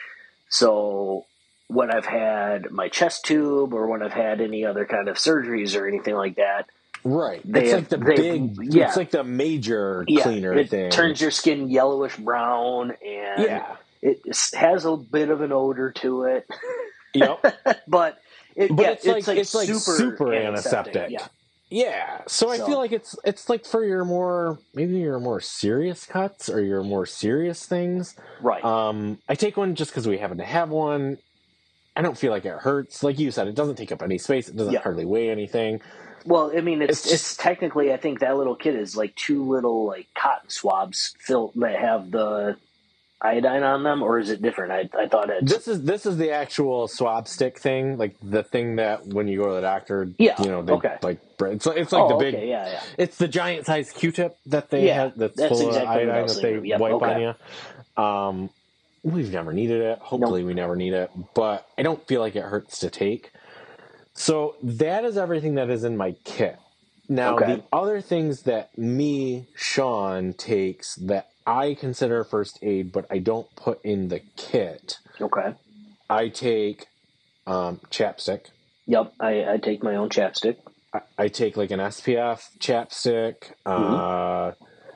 So when I've had my chest tube or when I've had any other kind of surgeries or anything like that, right, they it's have, like the they, big, yeah. it's like the major yeah, cleaner it thing. It turns your skin yellowish brown, and yeah. it has a bit of an odor to it. Yep, but it, but yeah, it's, like, it's like it's like super, super antiseptic. antiseptic. Yeah. Yeah, so I so. feel like it's it's like for your more, maybe your more serious cuts or your more serious things. Right. Um, I take one just because we happen to have one. I don't feel like it hurts. Like you said, it doesn't take up any space. It doesn't yeah. hardly weigh anything. Well, I mean, it's it's, it's just, technically, I think that little kit is like two little like cotton swabs filled that have the iodine on them, or is it different? I I thought it. This is this is the actual swab stick thing, like the thing that when you go to the doctor, yeah, you know, they, okay, like it's it's like oh, the big, okay, yeah, yeah. It's the giant size Q-tip that they yeah, have that's, that's full exactly of iodine that they yep, wipe okay. on you. Um, we've never needed it. Hopefully, nope. we never need it, but I don't feel like it hurts to take. So that is everything that is in my kit. Now, okay. the other things that me, Sean, takes that I consider first aid, but I don't put in the kit. Okay. I take um, chapstick. Yep, I, I take my own chapstick. I, I take like an S P F chapstick. Mm-hmm. Uh,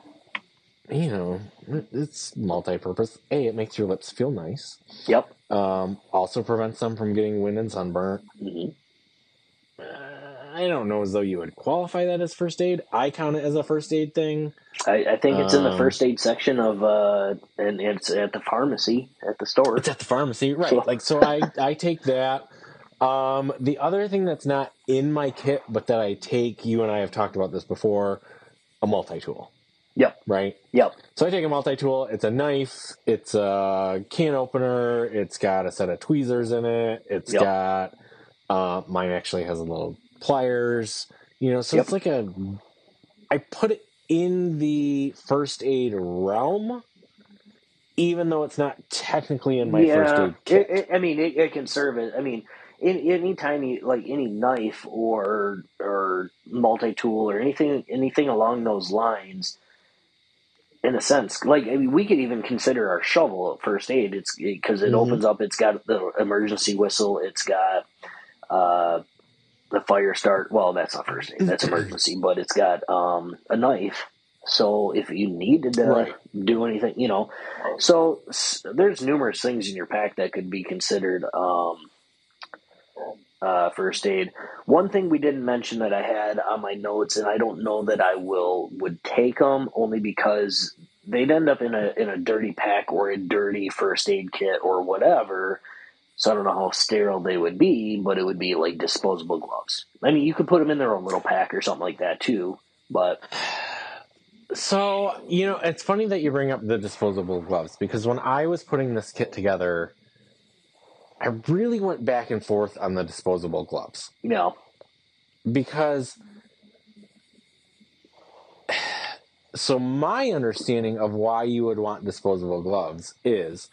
you know, it's multi-purpose. A, it makes your lips feel nice. Yep. Um, also prevents them from getting wind and sunburnt. Mm-hmm. I don't know as though you would qualify that as first aid. I count it as a first aid thing. I, I think it's um, in the first aid section of, uh, and it's at the pharmacy, at the store. It's at the pharmacy, right. So. Like, so I, I take that. Um, the other thing that's not in my kit, but that I take, you and I have talked about this before, a multi-tool. Yep. Right? Yep. So I take a multi-tool. It's a knife. It's a can opener. It's got a set of tweezers in it. It's yep. got, uh, mine actually has a little pliers, you know, so yep. it's like a, I put it in the first aid realm, even though it's not technically in my yeah, first aid kit. It, it, I mean, it, it can serve it. I mean, any any tiny like any knife or or multi tool or anything anything along those lines. In a sense, like I mean, we could even consider our shovel first aid. It's because it, it Mhm. opens up. It's got the emergency whistle. It's got uh, the fire start. Well, that's not first aid. That's emergency. But it's got um, a knife. So if you needed to Right. do anything, you know, so s- there's numerous things in your pack that could be considered um, uh, first aid. One thing we didn't mention that I had on my notes, and I don't know that I will would take them only because they'd end up in a in a dirty pack or a dirty first aid kit or whatever. So I don't know how sterile they would be, but it would be like disposable gloves. I mean, you could put them in their own little pack or something like that too, but. So, you know, it's funny that you bring up the disposable gloves because when I was putting this kit together, I really went back and forth on the disposable gloves. You know, Because, so my understanding of why you would want disposable gloves is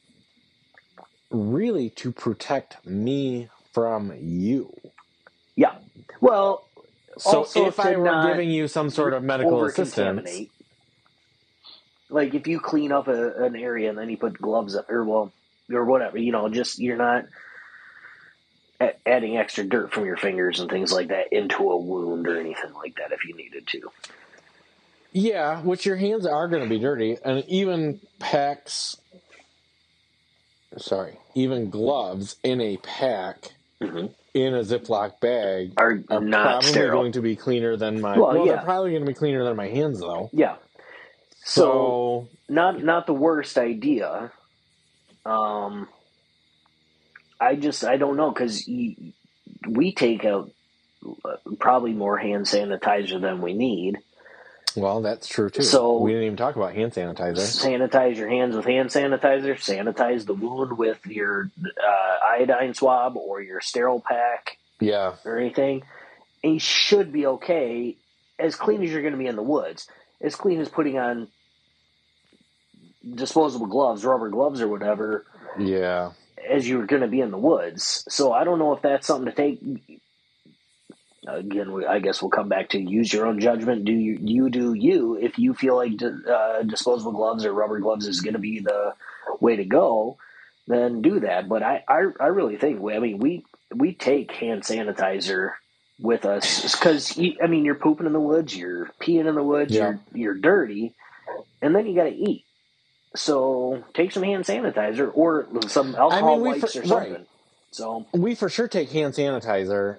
really to protect me from you. yeah. Well, So also if I to were not giving you some sort of medical assistance, over-contaminate. Like if you clean up a, an area and then you put gloves up, or well, or whatever, you know, just you're not a- adding extra dirt from your fingers and things like that into a wound or anything like that if you needed to. yeah, which your hands are going to be dirty, and even packs, sorry, even gloves in a pack Mm-hmm. in a Ziploc bag Are, are not probably sterile. going to be cleaner than my. Well, Well, yeah. they're probably going to be cleaner than my hands, though. Yeah. So, So, not not the worst idea. Um, I just I don't know because we take out probably more hand sanitizer than we need. well, that's true too. So- we didn't even talk about hand sanitizer. Sanitize your hands with hand sanitizer. Sanitize the wound with your uh, iodine swab or your sterile pack Yeah, or anything. And you should be okay, as clean as you're going to be in the woods. As clean as putting on disposable gloves, rubber gloves or whatever, yeah. as you're going to be in the woods. So I don't know if that's something to take. Again, we, I guess we'll come back to use your own judgment. Do you, you do you. If you feel like uh, disposable gloves or rubber gloves is going to be the way to go, then do that. But I, I, I really think, I mean, we we take hand sanitizer with us because, I mean, you're pooping in the woods, you're peeing in the woods, Yeah. you're you're dirty, and then you got to eat. So take some hand sanitizer or some alcohol I mean, we wipes for- or something. right. So We for sure take hand sanitizer.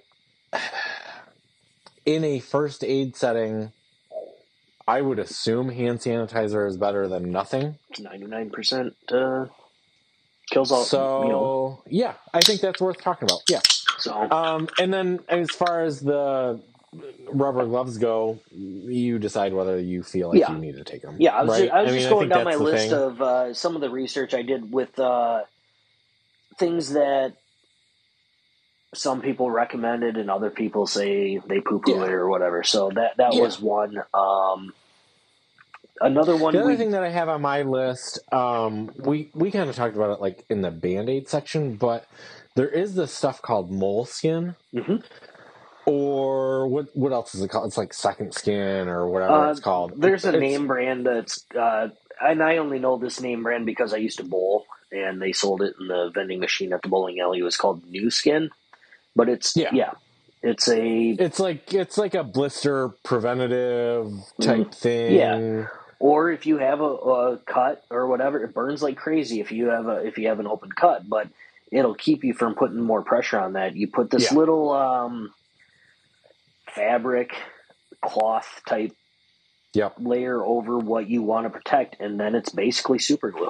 In a first aid setting, I would assume hand sanitizer is better than nothing. it's ninety-nine percent uh, kills all. So, you know, yeah, I think that's worth talking about. Yeah. so Um, and then as far as the rubber gloves go, you decide whether you feel like Yeah. you need to take them. yeah, I was right? just, I was mean, just I going think down my that's the list thing. of uh, some of the research I did with uh, things that some people recommended and other people say they poo-poo Yeah. it or whatever. So that that Yeah. was one. Um, another one. The other we, thing that I have on my list, um, we, we kind of talked about it like in the Band-Aid section, but there is this stuff called Moleskin, Mhm. or what what else is it called? It's like Second Skin or whatever Uh, it's called. There's a It's- name brand that's, uh, and I only know this name brand because I used to bowl, and they sold it in the vending machine at the bowling alley. It was called New Skin, but it's Yeah. yeah, it's a It's like it's like a blister preventative type Mhm. thing. Yeah. or if you have a, a cut or whatever, it burns like crazy if you have a if you have an open cut, but it'll keep you from putting more pressure on that. You put this Yeah. little um, fabric cloth type Yep. layer over what you want to protect, and then it's basically super glue.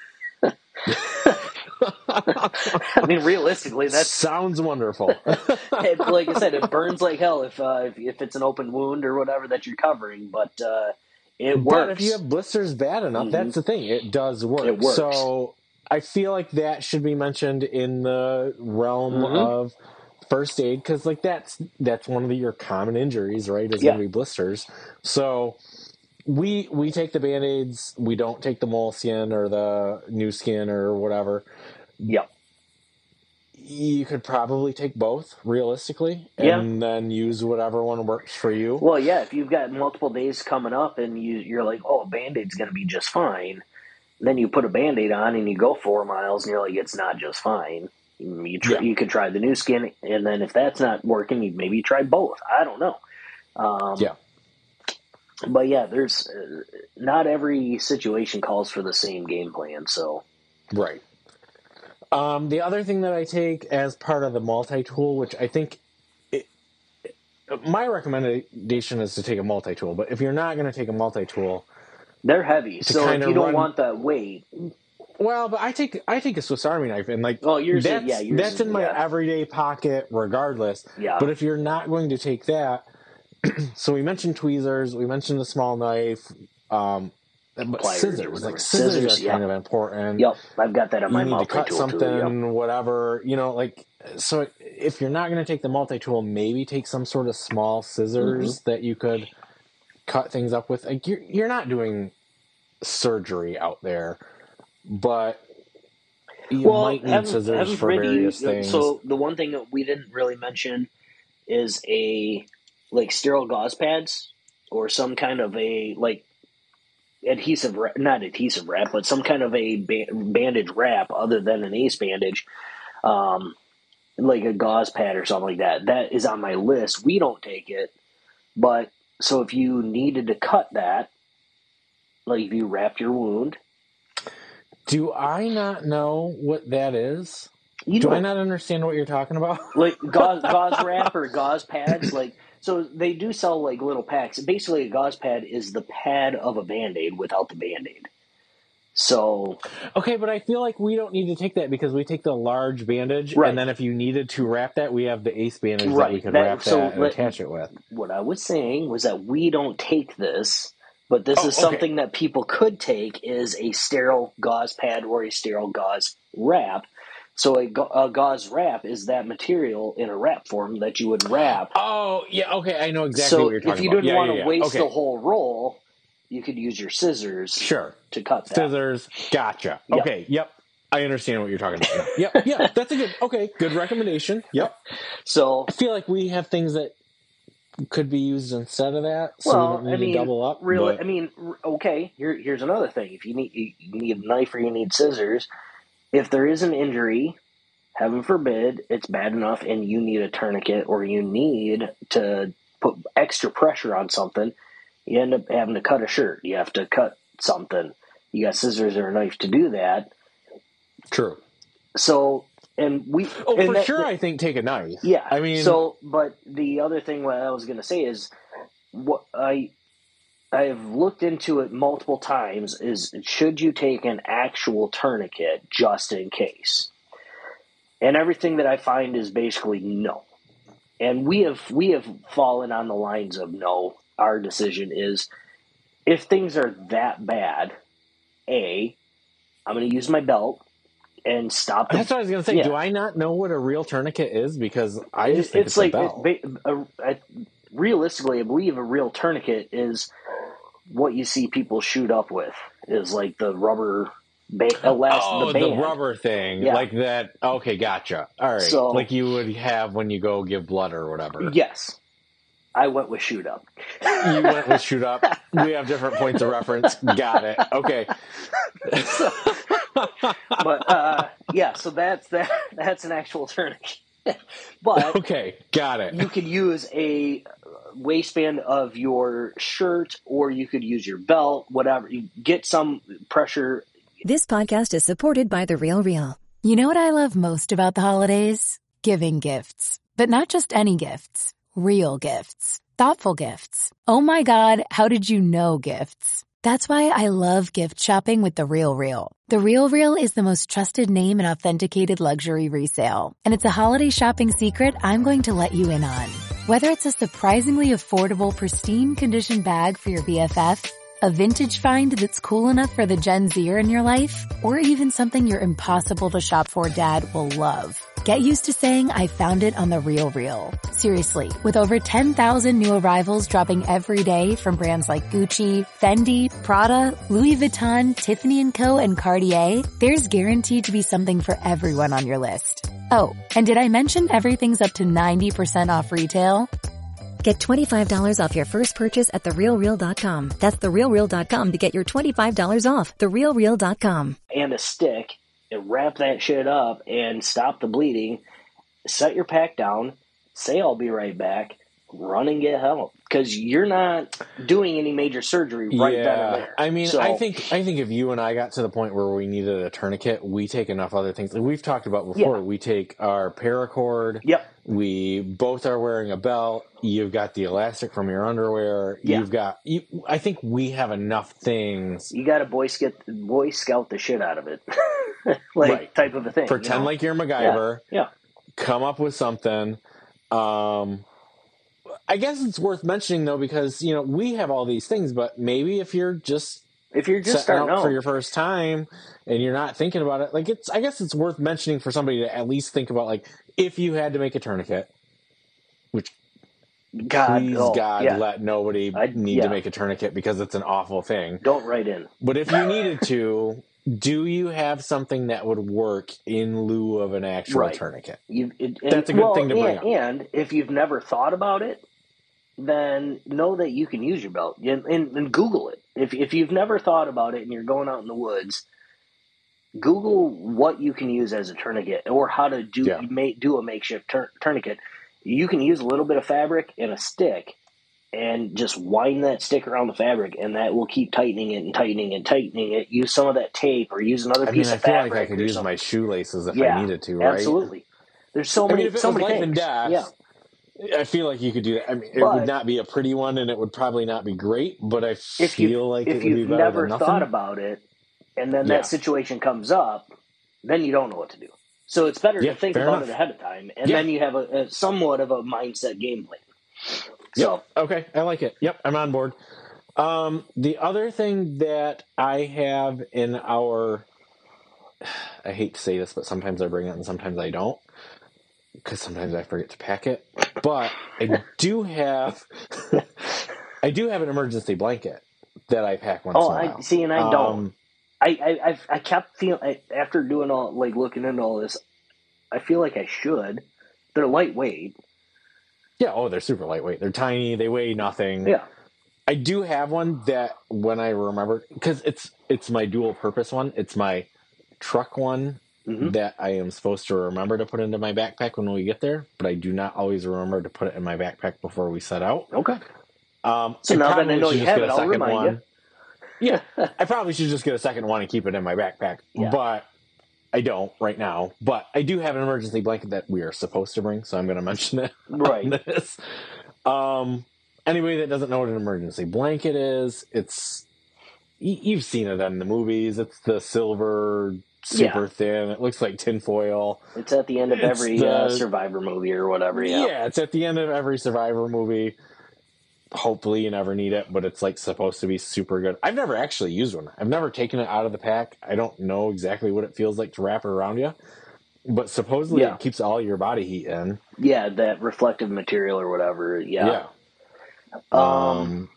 I mean, realistically, That that's sounds wonderful. it, like I said, it burns like hell if, uh, if if it's an open wound or whatever that you're covering, but uh, it works. But if you have blisters bad enough, Mhm. that's the thing. It does work. It works. So I feel like that should be mentioned in the realm Mhm. of first aid because, like, that's that's one of the, your common injuries, right? Is Yeah. going to be blisters. So we we take the Band-Aids. We don't take the Moleskin or the New Skin or whatever. Yep. you could probably take both, realistically, Yeah. and then use whatever one works for you. Well, yeah, if you've got multiple days coming up and you, you're like, oh, a Band-Aid's going to be just fine, then you put a Band-Aid on and you go four miles and you're like, it's not just fine. You, tr- Yeah. you could try the new skin, and then if that's not working, you maybe try both. I don't know. Um, Yeah. But yeah, there's uh, not every situation calls for the same game plan, so. Right. Um, the other thing that I take as part of the multi-tool, which I think it, it, my recommendation is to take a multi-tool, but if you're not going to take a multi-tool, they're heavy, to so if kinda you don't run- want that weight, well, but I take I take a Swiss Army knife, and like Oh, yours is- that's, yeah, yours that's is- in my yeah. everyday pocket regardless. Yeah. But if you're not going to take that, so we mentioned tweezers, we mentioned the small knife, um, but Pliers or scissors, whatever. like scissors, Scissors, are kind yeah. of important. yep, I've got that on You my need to cut multi-tool something, too. Yep. whatever, you know, like, so if you're not going to take the multi-tool, maybe take some sort of small scissors Mm-hmm. that you could cut things up with. Like, you're, you're not doing surgery out there, but you might need haven't- scissors haven't for Randy various used- things. So the one thing that we didn't really mention is a like sterile gauze pads or some kind of a like adhesive, wra- not adhesive wrap, but some kind of a ba- bandage wrap other than an ace bandage, um, like a gauze pad or something like that. That is on my list. We don't take it, but so if you needed to cut that, like if you wrapped your wound, Do I not know what that is? you Do know, I not understand what you're talking about? like gauze, gauze wrap or gauze pads, like so they do sell like little packs. Basically, a gauze pad is the pad of a Band-Aid without the Band-Aid. So Okay, but I feel like we don't need to take that because we take the large bandage, Right. and then if you needed to wrap that, we have the ace bandage that Right, we could that- wrap so that and let- attach it with. what I was saying was that we don't take this, but this Oh, is okay. something that people could take is a sterile gauze pad or a sterile gauze wrap. So a, ga- a gauze wrap is that material in a wrap form that you would wrap. Oh, yeah, okay, I know exactly so what you're talking if you about. didn't Yeah, want yeah, to yeah. waste okay. the whole roll, you could use your scissors Sure. to cut that. Scissors, gotcha. Yep. Okay, yep. I understand what you're talking about now. Yep, yeah, that's a good, okay, good recommendation. Yep. So I feel like we have things that could be used instead of that, so we well, don't need I mean, to double up. really, but- I mean, r- okay. Here, here's another thing. If you need you need a knife or you need scissors, if there is an injury, heaven forbid, it's bad enough, and you need a tourniquet or you need to put extra pressure on something, you end up having to cut a shirt. You have to cut something. You got scissors or a knife to do that. True. So, and we Oh, and for that- sure, I think take a knife. Yeah, I mean, so, but the other thing what I was going to say is, what I I've looked into it multiple times. Is should you take an actual tourniquet just in case? And everything that I find is basically no. And we have we have fallen on the lines of no. Our decision is if things are that bad, A, I'm going to use my belt and stop the that's what I was going to say. Yeah. Do I not know what a real tourniquet is? Because I just think it's, it's like a belt. it's ba- a, a, realistically, I believe a real tourniquet is what you see people shoot up with. Is like the rubber, ba- elast- Oh, the the, band. rubber thing, Yeah. like that. Okay, gotcha. All right, So- like you would have when you go give blood or whatever. Yes, I went with shoot up. You went with shoot up. We have different points of reference. Got it. Okay. But uh, yeah, so that's that. That's an actual tourniquet. But Okay, got it. you could use a waistband of your shirt, or you could use your belt, whatever. You get some pressure. This podcast is supported by The Real Real. You know what I love most about the holidays? Giving gifts. But not just any gifts. Real gifts. Thoughtful gifts. Oh my God, how did you know gifts? That's why I love gift shopping with The Real Real. The Real Real is the most trusted name in authenticated luxury resale. And it's a holiday shopping secret I'm going to let you in on. Whether it's a surprisingly affordable, pristine condition bag for your B F F, a vintage find that's cool enough for the Gen Zer in your life, or even something your impossible to shop for dad will love. Get used to saying I found it on The Real Real. Seriously, with over ten thousand new arrivals dropping every day from brands like Gucci, Fendi, Prada, Louis Vuitton, Tiffany and Co, and Cartier, there's guaranteed to be something for everyone on your list. Oh, and did I mention everything's up to ninety percent off retail? Get twenty-five dollars off your first purchase at the real real dot com. That's the real real dot com to get your twenty-five dollars off. the real real dot com. And a stick, and wrap that shit up and stop the bleeding. Set your pack down. Say, I'll be right back. Run and get help, because you're not doing any major surgery right yeah. then and there. I mean, so, I think I think if you and I got to the point where we needed a tourniquet, we take enough other things. Like we've talked about before, yeah. we take our paracord. Yep. We both are wearing a belt. You've got the elastic from your underwear. Yeah. You've got. You, I think we have enough things. You got to boy scout, boy scout the shit out of it, like right. type of a thing. Pretend you know? like you're MacGyver. Yeah. yeah. Come up with something. Um, I guess it's worth mentioning though, because you know we have all these things, but maybe if you're just if you're just setting starting out out for your first time and you're not thinking about it, like it's I guess it's worth mentioning for somebody to at least think about, like if you had to make a tourniquet, which God, please oh, God yeah. let nobody I, need yeah. to make a tourniquet because it's an awful thing. Don't write in. But if you needed to. Do you have something that would work in lieu of an actual right. tourniquet? You, it, and, That's a good well, thing to bring and, up. And if you've never thought about it, then know that you can use your belt and, and, and Google it. If if you've never thought about it and you're going out in the woods, Google what you can use as a tourniquet or how to do Yeah. make, do a makeshift tur- tourniquet. You can use a little bit of fabric and a stick and just wind that stick around the fabric, and that will keep tightening it and tightening and tightening it. Use some of that tape or use another I piece mean, I of feel fabric. like I could or use something. my shoelaces if yeah, I needed to, right? Absolutely. There's so I many, mean, if it so was many life things. and death, yeah. I feel like you could do that. I mean, it But would not be a pretty one, and it would probably not be great, but I if feel you like if it would be you've better never than nothing. thought about it, and then Yeah. that situation comes up, then you don't know what to do. So it's better Yeah, to think fair about enough. it ahead of time, and Yeah. then you have a, a somewhat of a mindset game plan. So Yep. Okay, I like it. Yep, I'm on board. Um, the other thing that I have in our, I hate to say this, but sometimes I bring it and sometimes I don't, because sometimes I forget to pack it. But I do have, I do have an emergency blanket that I pack once oh, in a I while. see, and I don't. Um, I I I've, I kept feeling after doing all like looking into all this, I feel like I should. They're lightweight. yeah. Oh, they're super lightweight. They're tiny. They weigh nothing. Yeah. I do have one that when I remember, because it's it's my dual purpose one. It's my truck one Mhm. that I am supposed to remember to put into my backpack when we get there, but I do not always remember to put it in my backpack before we set out. Okay. Um, So I now that I probably know should you just have get it, a I'll second remind one. you. Yeah, I probably should just get a second one and keep it in my backpack, Yeah. but I don't right now. But I do have an emergency blanket that we are supposed to bring, so I'm going to mention it Right. on this. Um, anybody that doesn't know what an emergency blanket is, it's y- you've seen it in the movies. It's the silver, super Yeah. thin. It looks like tinfoil. It's at the end of It's every the- uh, Survivor movie or whatever. Yeah. Yeah, it's at the end of every Survivor movie. Hopefully you never need it, but it's like supposed to be super good. I've never actually used one. I've never taken it out of the pack. I don't know exactly what it feels like to wrap it around you, but supposedly Yeah. it keeps all your body heat in. Yeah, that reflective material or whatever. Yeah. Yeah. Um,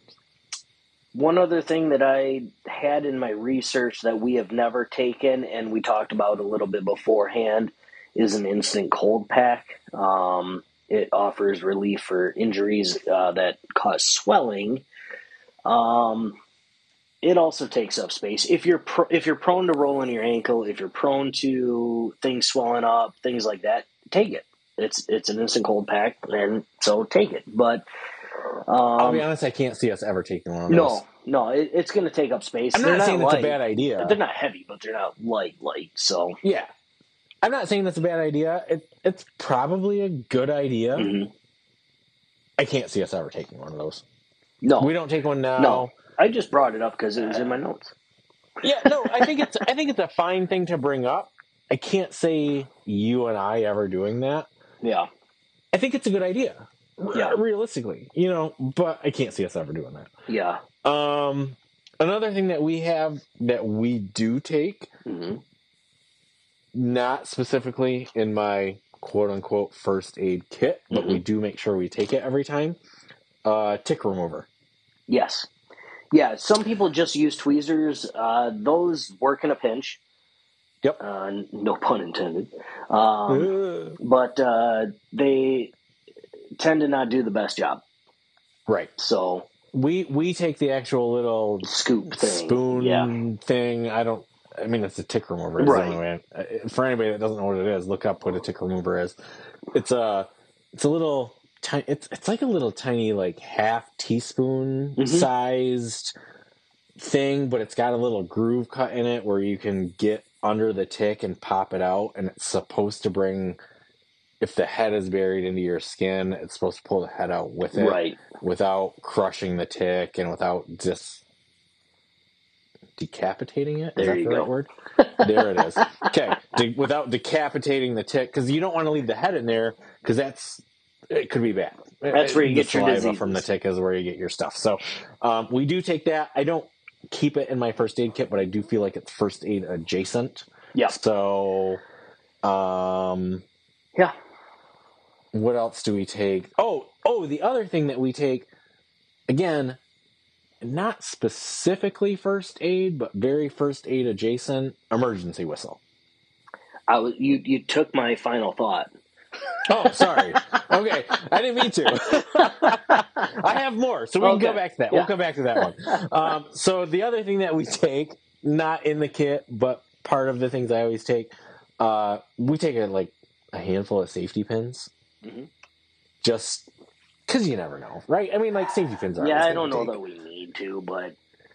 One other thing that I had in my research that we have never taken, and we talked about a little bit beforehand, is an instant cold pack. Um, it offers relief for injuries uh, that cause swelling. Um, it also takes up space. If you're pr- if you're prone to rolling your ankle, if you're prone to things swelling up, things like that, take it. It's it's an instant cold pack, and so take it. But um, I'll be honest, I can't see us ever taking one of those. no, no, it, it's going to take up space. I'm They're not saying it's light. a bad idea. They're not heavy, but they're not light, light. So Yeah. I'm not saying that's a bad idea. It, it's probably a good idea. mhm. I can't see us ever taking one of those. no, We don't take one now. no. I just brought it up because it was in my notes. Yeah, no, I think it's I think it's a fine thing to bring up. I can't say you and I ever doing that. Yeah, I think it's a good idea. Yeah. Realistically, you know, but I can't see us ever doing that. yeah. Um, another thing that we have that we do take, hmm not specifically in my quote unquote first aid kit, but we do make sure we take it every time. Uh, tick remover. Yes. Yeah, some people just use tweezers. Uh, those work in a pinch. Yep. Uh, no pun intended. Um, but uh, they tend to not do the best job. Right. So we we take the actual little scoop thing. spoon yeah. thing. I don't. I mean, it's a tick remover. Is Right. the only way. For anybody that doesn't know what it is, look up what a tick remover is. It's a it's a little tiny. It's it's like a little tiny like half teaspoon mm-hmm. sized thing, but it's got a little groove cut in it where you can get under the tick and pop it out, and it's supposed to bring. If the head is buried into your skin, it's supposed to pull the head out with it, right. without crushing the tick and without just decapitating it. Is there that you the go. right word? There it is. Okay, De- without decapitating the tick, because you don't want to leave the head in there, because that's it could be bad. That's where you the get your saliva diseases. From the tick is where you get your stuff. So um, we do take that. I don't keep it in my first aid kit, but I do feel like it's first aid adjacent. Yeah. So, um, yeah. What else do we take? Oh, oh, the other thing that we take, again, not specifically first aid, but very first aid adjacent, emergency whistle. I was, you, you took my final thought. Oh, sorry. Okay, I didn't mean to. I have more, so we okay. can go back to that. Yeah. We'll come back to that one. Um, so the other thing that we take, not in the kit, but part of the things I always take, uh, we take a, like a handful of safety pins. Mm-hmm. Just because you never know, right? I mean, like safety pins are. Yeah, I don't know take. that we need to, but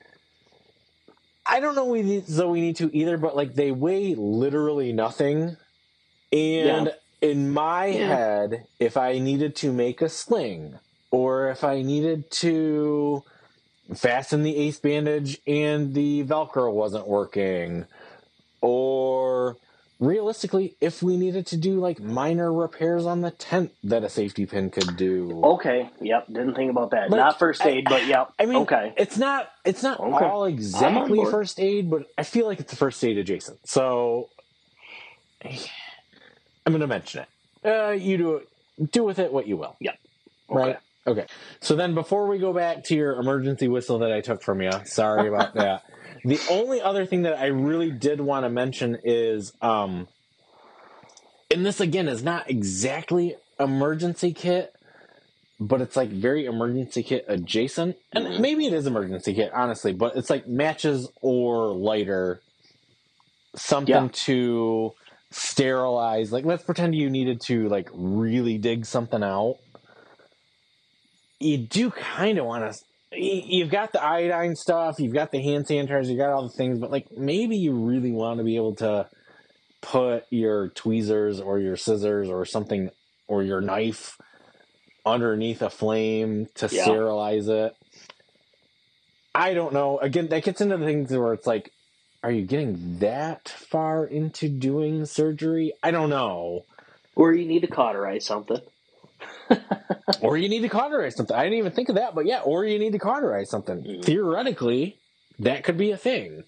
I don't know we need, so we need to either. But like they weigh literally nothing, and yeah. in my yeah. head, if I needed to make a sling, or if I needed to fasten the ace bandage and the Velcro wasn't working, or realistically, if we needed to do like minor repairs on the tent that a safety pin could do. Okay. Yep. Didn't think about that. Like, not first aid, I, but yeah. I mean, okay. It's not, it's not okay. all exactly first aid, but I feel like it's first aid adjacent. So I'm going to mention it. Uh, you do it, do with it what you will. Yep. Okay. Right. Okay. So then before we go back to your emergency whistle that I took from you, sorry about that. The only other thing that I really did want to mention is, um, and this again is not exactly emergency kit, but it's like very emergency kit adjacent. And mm-hmm. maybe it is emergency kit, honestly, but it's like matches or lighter, something yeah. to sterilize. Like, let's pretend you needed to like really dig something out. You do kind of want to. You've got the iodine stuff, you've got the hand sanitizers, you've got all the things, but like maybe you really want to be able to put your tweezers or your scissors or something or your knife underneath a flame to yeah. sterilize it. I don't know. Again, that gets into the things where it's like, are you getting that far into doing surgery? I don't know. Or you need to cauterize something. Or you need to cauterize something. I didn't even think of that, but yeah, or you need to cauterize something. Mm. Theoretically, that could be a thing.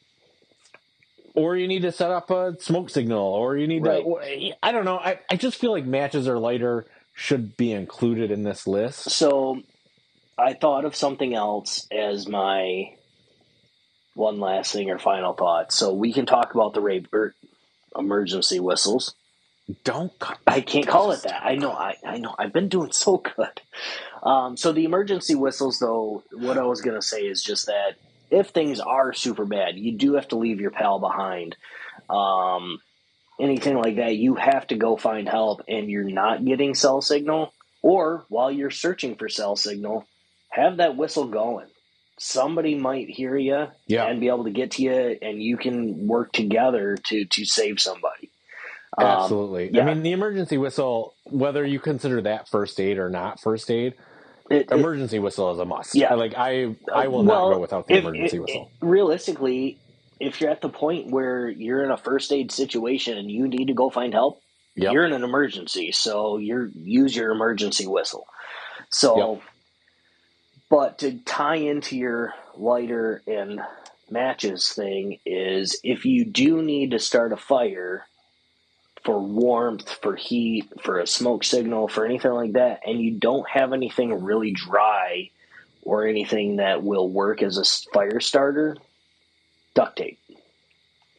Or you need to set up a smoke signal, or you need right. to... I don't know. I, I just feel like matches or lighter should be included in this list. So, I thought of something else as my one last thing or final thought. So, we can talk about the rape or emergency whistles. Don't. I can't call it that. I know. I, I know. I've been doing so good. Um, so the emergency whistles, though, what I was going to say is just that if things are super bad, you do have to leave your pal behind. Um, anything like that, you have to go find help, and you're not getting cell signal. Or while you're searching for cell signal, have that whistle going. Somebody might hear you yeah. and be able to get to you, and you can work together to to save somebody. Absolutely. Um, yeah. I mean, the emergency whistle, whether you consider that first aid or not first aid, it, emergency it, whistle is a must. Yeah. Like I, I will well, not go without the if, emergency it, whistle. It, realistically, if you're at the point where you're in a first aid situation and you need to go find help, yep. you're in an emergency. So you're use your emergency whistle. So, yep. but to tie into your lighter and matches thing is if you do need to start a fire for warmth, for heat, for a smoke signal, for anything like that, and you don't have anything really dry or anything that will work as a fire starter, duct tape.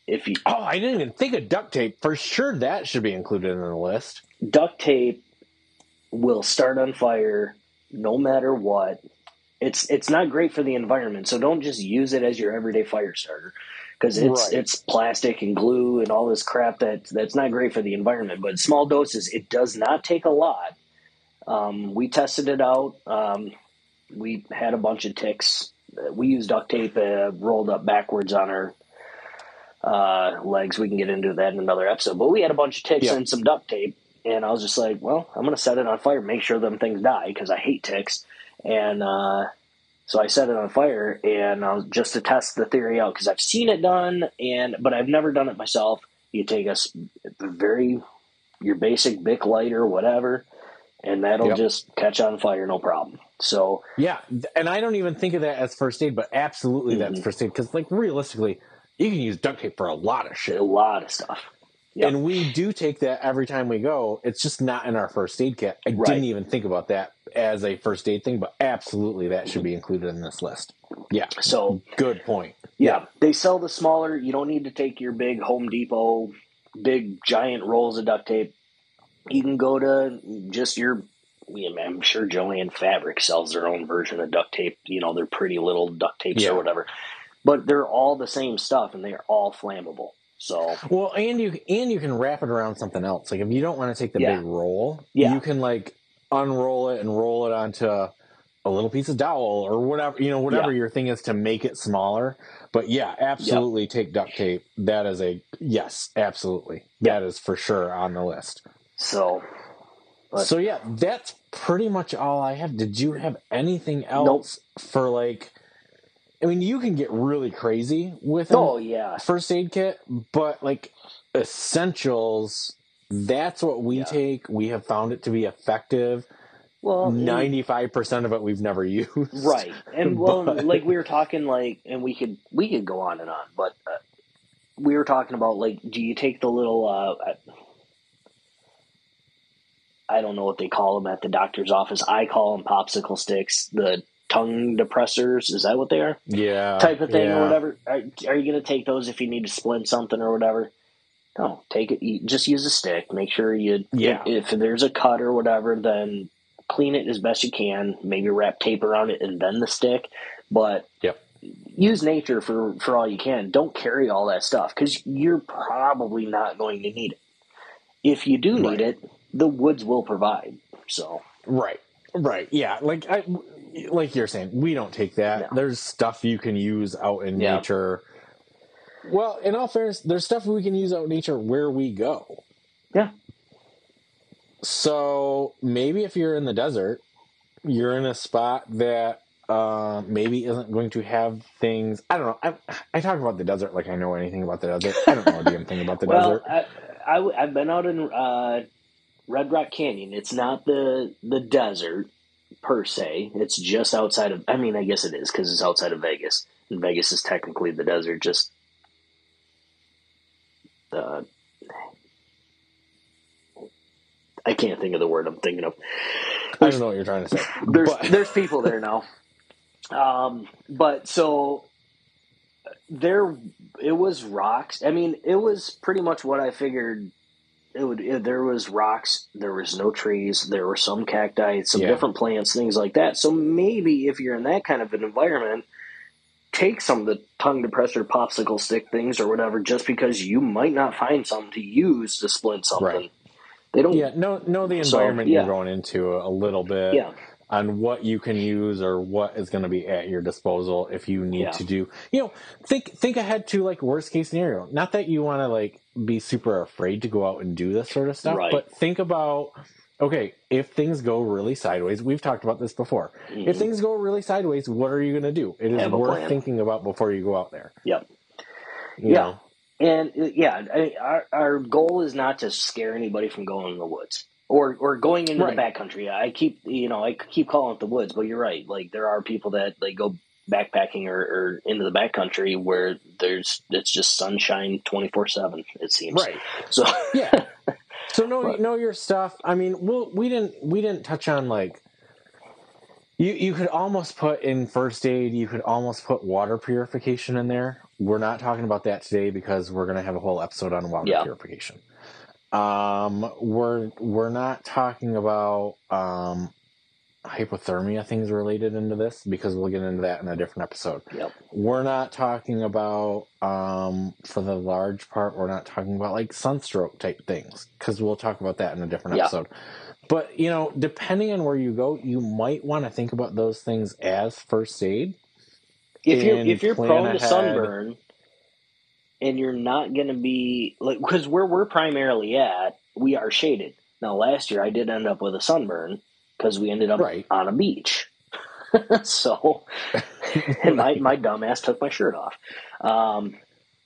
if you oh, I didn't even think of duct tape. For sure, that should be included in the list. Duct tape will start on fire no matter what. It's it's not great for the environment, so don't just use it as your everyday fire starter, because it's Right. it's plastic and glue and all this crap that that's not great for the environment. But small doses, it does not take a lot. Um, we tested it out. Um, we had a bunch of ticks. We used duct tape uh, rolled up backwards on our uh, legs. We can get into that in another episode. But we had a bunch of ticks Yeah. and some duct tape, and I was just like, well, I'm going to set it on fire, make sure them things die, because I hate ticks. And uh, so I set it on fire, and I was just to test the theory out, because I've seen it done, and but I've never done it myself. You take a s- very your basic Bic light or whatever, and that'll Yep. just catch on fire, no problem. So Yeah, and I don't even think of that as first aid, but absolutely that's Mhm. first aid, because, like, realistically, you can use duct tape for a lot of shit. a lot of stuff. Yep. And we do take that every time we go. It's just not in our first aid kit. I Right. didn't even think about that as a first aid thing, but absolutely that should be included in this list. Yeah. So Good point. yeah, they sell the smaller. You don't need to take your big Home Depot, big giant rolls of duct tape. You can go to just your. yeah, I'm sure Joanne Fabric sells their own version of duct tape. You know, they're pretty little duct tapes Yeah. or whatever, but they're all the same stuff and they are all flammable. So Well, and you and you can wrap it around something else. Like if you don't want to take the Yeah. big roll, Yeah. you can like unroll it and roll it onto a little piece of dowel or whatever, you know, whatever Yeah. your thing is to make it smaller. But yeah, absolutely take duct tape. That is a yes, absolutely. That is for sure on the list. so But- So yeah, that's pretty much all I have. Did you have anything else for like? I mean, you can get really crazy with an oh yeah, first aid kit, but like essentials, that's what we Yeah. take. We have found it to be effective. well and- Ninety-five percent of it we've never used. right, and well, But- like we were talking, like, and we could we could go on and on, but uh, we were talking about like, do you take the little? Uh, I don't know what they call them at the doctor's office. I call them popsicle sticks. The tongue depressors, is that what they are? Yeah, Type of thing yeah. or whatever. Are, are you going to take those if you need to splint something or whatever? No, take it. You just use a stick. Make sure you. Yeah. If, if there's a cut or whatever, then clean it as best you can. Maybe wrap tape around it and then the stick. But Yep. use nature for for all you can. Don't carry all that stuff because you're probably not going to need it. If you do need Right. it, the woods will provide. So Right, right, yeah. Like I, like you're saying, we don't take that. No. There's stuff you can use out in Yeah. nature. Well, in all fairness, there's stuff we can use out in nature where we go. yeah, So maybe if you're in the desert, you're in a spot that uh, maybe isn't going to have things. I don't know. I, I talk about the desert like I know anything about the desert. I don't know a damn thing about the well, desert. I, I I've been out in uh, Red Rock Canyon. It's not the the desert per se. It's just outside of. I mean, I guess it is because it's outside of Vegas, and Vegas is technically the desert. Just uh, I can't think of the word I'm thinking of. I don't know what you're trying to say. There's but, there's people there now. Um, but so there, it was rocks. I mean, it was pretty much what I figured. It would. It, there was rocks. There was no trees. There were some cacti, some Yeah. different plants, things like that. So maybe if you're in that kind of an environment, take some of the tongue depressor popsicle stick things or whatever, just because you might not find something to use to splint something. Right. They don't. yeah, know know the So, environment yeah. you're going into a little bit. Yeah. On what you can use or what is going to be at your disposal if you need Yeah. to do, you know, think think ahead to like worst case scenario. Not that you want to like be super afraid to go out and do this sort of stuff, Right. but think about, okay, if things go really sideways, we've talked about this before. Mhm. If things go really sideways, what are you going to do? It is Have a worth plan. thinking about before you go out there. Yep. You Yeah. know? And uh, yeah, I, our our goal is not to scare anybody from going in the woods or or going into Right. the backcountry. I keep you know I keep calling it the woods, but you're right. Like there are people that they go backpacking or, or into the backcountry where there's it's just sunshine twenty four seven. It seems Right. So Yeah. So know But- know your stuff. I mean, we'll, we didn't we didn't touch on like you you could almost put in first aid. You could almost put water purification in there. we're not talking about that today because we're going to have a whole episode on water Yeah. purification. Um, we're we're not talking about um, hypothermia things related into this because we'll get into that in a different episode. Yep. We're not talking about, um, for the large part, we're not talking about like sunstroke type things because we'll talk about that in a different Yeah. episode. But, you know, depending on where you go, you might want to think about those things as first aid. If you're and if you're plan prone to ahead. sunburn and you're not going to be like, because where we're primarily at, we are shaded. Now, last year I did end up with a sunburn because we ended up Right. on a beach. So, and my my dumbass took my shirt off. Um,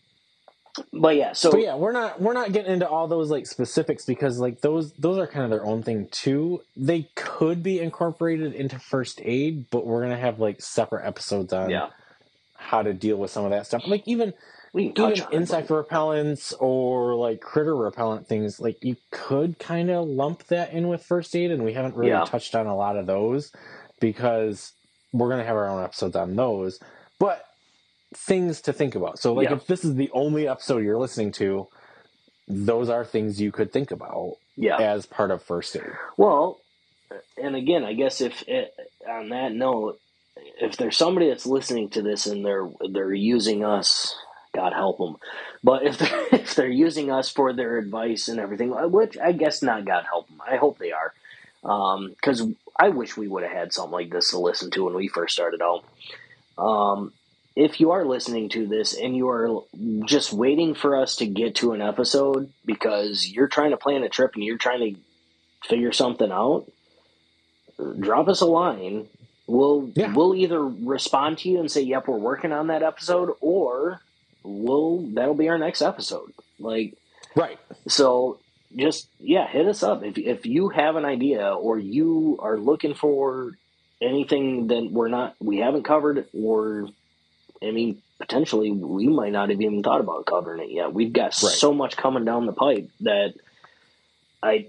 but yeah, so But yeah, we're not we're not getting into all those like specifics because like those those are kind of their own thing too. They could be incorporated into first aid, but we're gonna have like separate episodes on yeah, how to deal with some of that stuff. Like even we can touch even on it, insect but- repellents or like critter repellent things, like you could kind of lump that in with first aid, and we haven't really Yeah. touched on a lot of those because we're gonna have our own episodes on those. But things to think about. So like Yeah. if this is the only episode you're listening to, those are things you could think about yeah. as part of first aid. Well, and again, I guess if it, on that note, if there's somebody that's listening to this and they're they're using us, God help them, but if they're, if they're using us for their advice and everything, which I guess not God help them, I hope they are, because um, I wish we would have had something like this to listen to when we first started out. Um, if you are listening to this and you are just waiting for us to get to an episode because you're trying to plan a trip and you're trying to figure something out, drop us a line. We'll Yeah. we'll either respond to you and say, "Yep, we're working on that episode," or we'll that'll be our next episode. Like, Right. so just yeah, hit us up if if you have an idea or you are looking for anything that we're not we haven't covered, or I mean potentially we might not have even thought about covering it yet. We've got Right. so much coming down the pipe that I.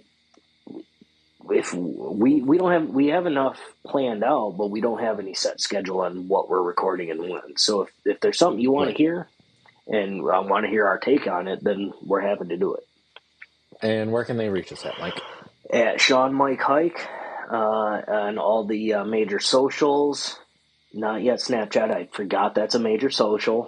If we we don't have we have enough planned out, but we don't have any set schedule on what we're recording and when. So if, if there's something you want Right. to hear, and I want to hear our take on it, then we're happy to do it. And where can they reach us at, Mike? At Sean Mike Hike uh, on all the uh, major socials. Not yet Snapchat. I forgot that's a major social.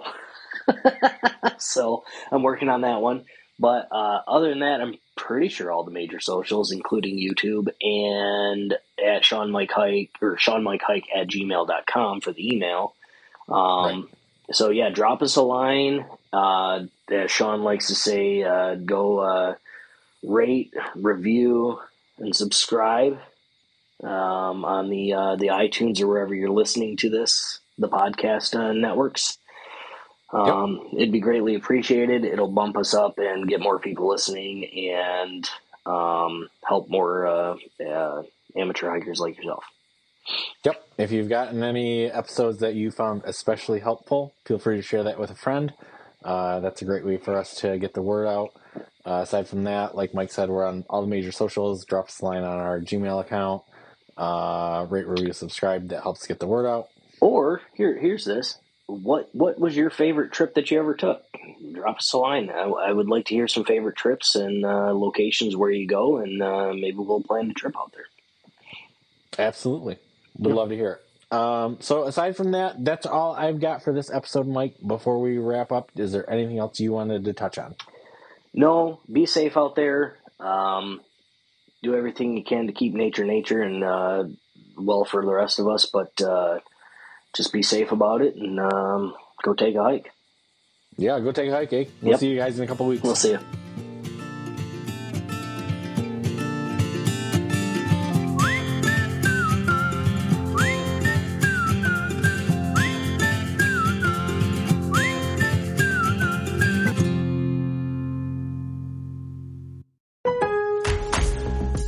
So I'm working on that one. But uh, other than that, I'm pretty sure all the major socials, including YouTube, and at Sean Mike Hike or Sean Mike Hike at gmail dot com for the email. Um, Right. So yeah, drop us a line. Uh, as Sean likes to say, uh, go uh, rate, review, and subscribe um, on the uh, the iTunes or wherever you're listening to this, the podcast uh, networks. Um, It'd be greatly appreciated. It'll bump us up and get more people listening and um, help more uh, uh, amateur hikers like yourself. Yep. If you've gotten any episodes that you found especially helpful, feel free to share that with a friend. Uh, that's a great way for us to get the word out. Uh, aside from that, like Mike said, we're on all the major socials. Drop us a line on our Gmail account. Uh, rate, review, subscribe. That helps get the word out. Or here, here's this. What what was your favorite trip that you ever took? Drop us a line. I, I would like to hear some favorite trips and uh, locations where you go, and uh, maybe we'll plan the trip out there. Absolutely. Would Yep. love to hear it. Um, so aside from that, that's all I've got for this episode, Mike. Before we wrap up, is there anything else you wanted to touch on? No, be safe out there. Um, do everything you can to keep nature nature and uh, well for the rest of us, but uh, just be safe about it and um, go take a hike. Yeah, go take a hike, eh? We'll Yep. see you guys in a couple weeks. We'll see you.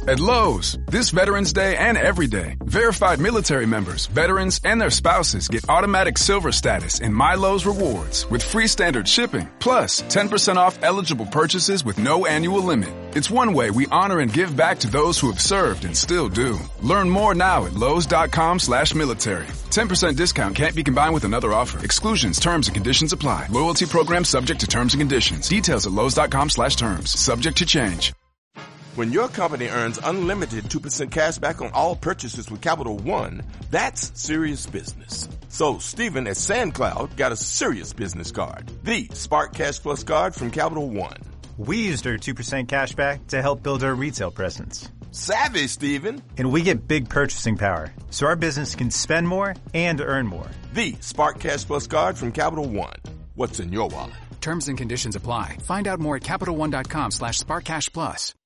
At Lowe's, this Veterans Day and every day, verified military members, veterans, and their spouses get automatic silver status in My Lowe's Rewards with free standard shipping, plus ten percent off eligible purchases with no annual limit. It's one way we honor and give back to those who have served and still do. Learn more now at Lowe's.com slash military. ten percent discount can't be combined with another offer. Exclusions, terms, and conditions apply. Loyalty program subject to terms and conditions. Details at Lowe's.com slash terms. Subject to change. When your company earns unlimited two percent cash back on all purchases with Capital One, that's serious business. So Stephen at SandCloud got a serious business card, the Spark Cash Plus card from Capital One. We used our two percent cash back to help build our retail presence. Savvy, Stephen. And we get big purchasing power, so our business can spend more and earn more. The Spark Cash Plus card from Capital One. What's in your wallet? Terms and conditions apply. Find out more at CapitalOne.com slash SparkCashPlus.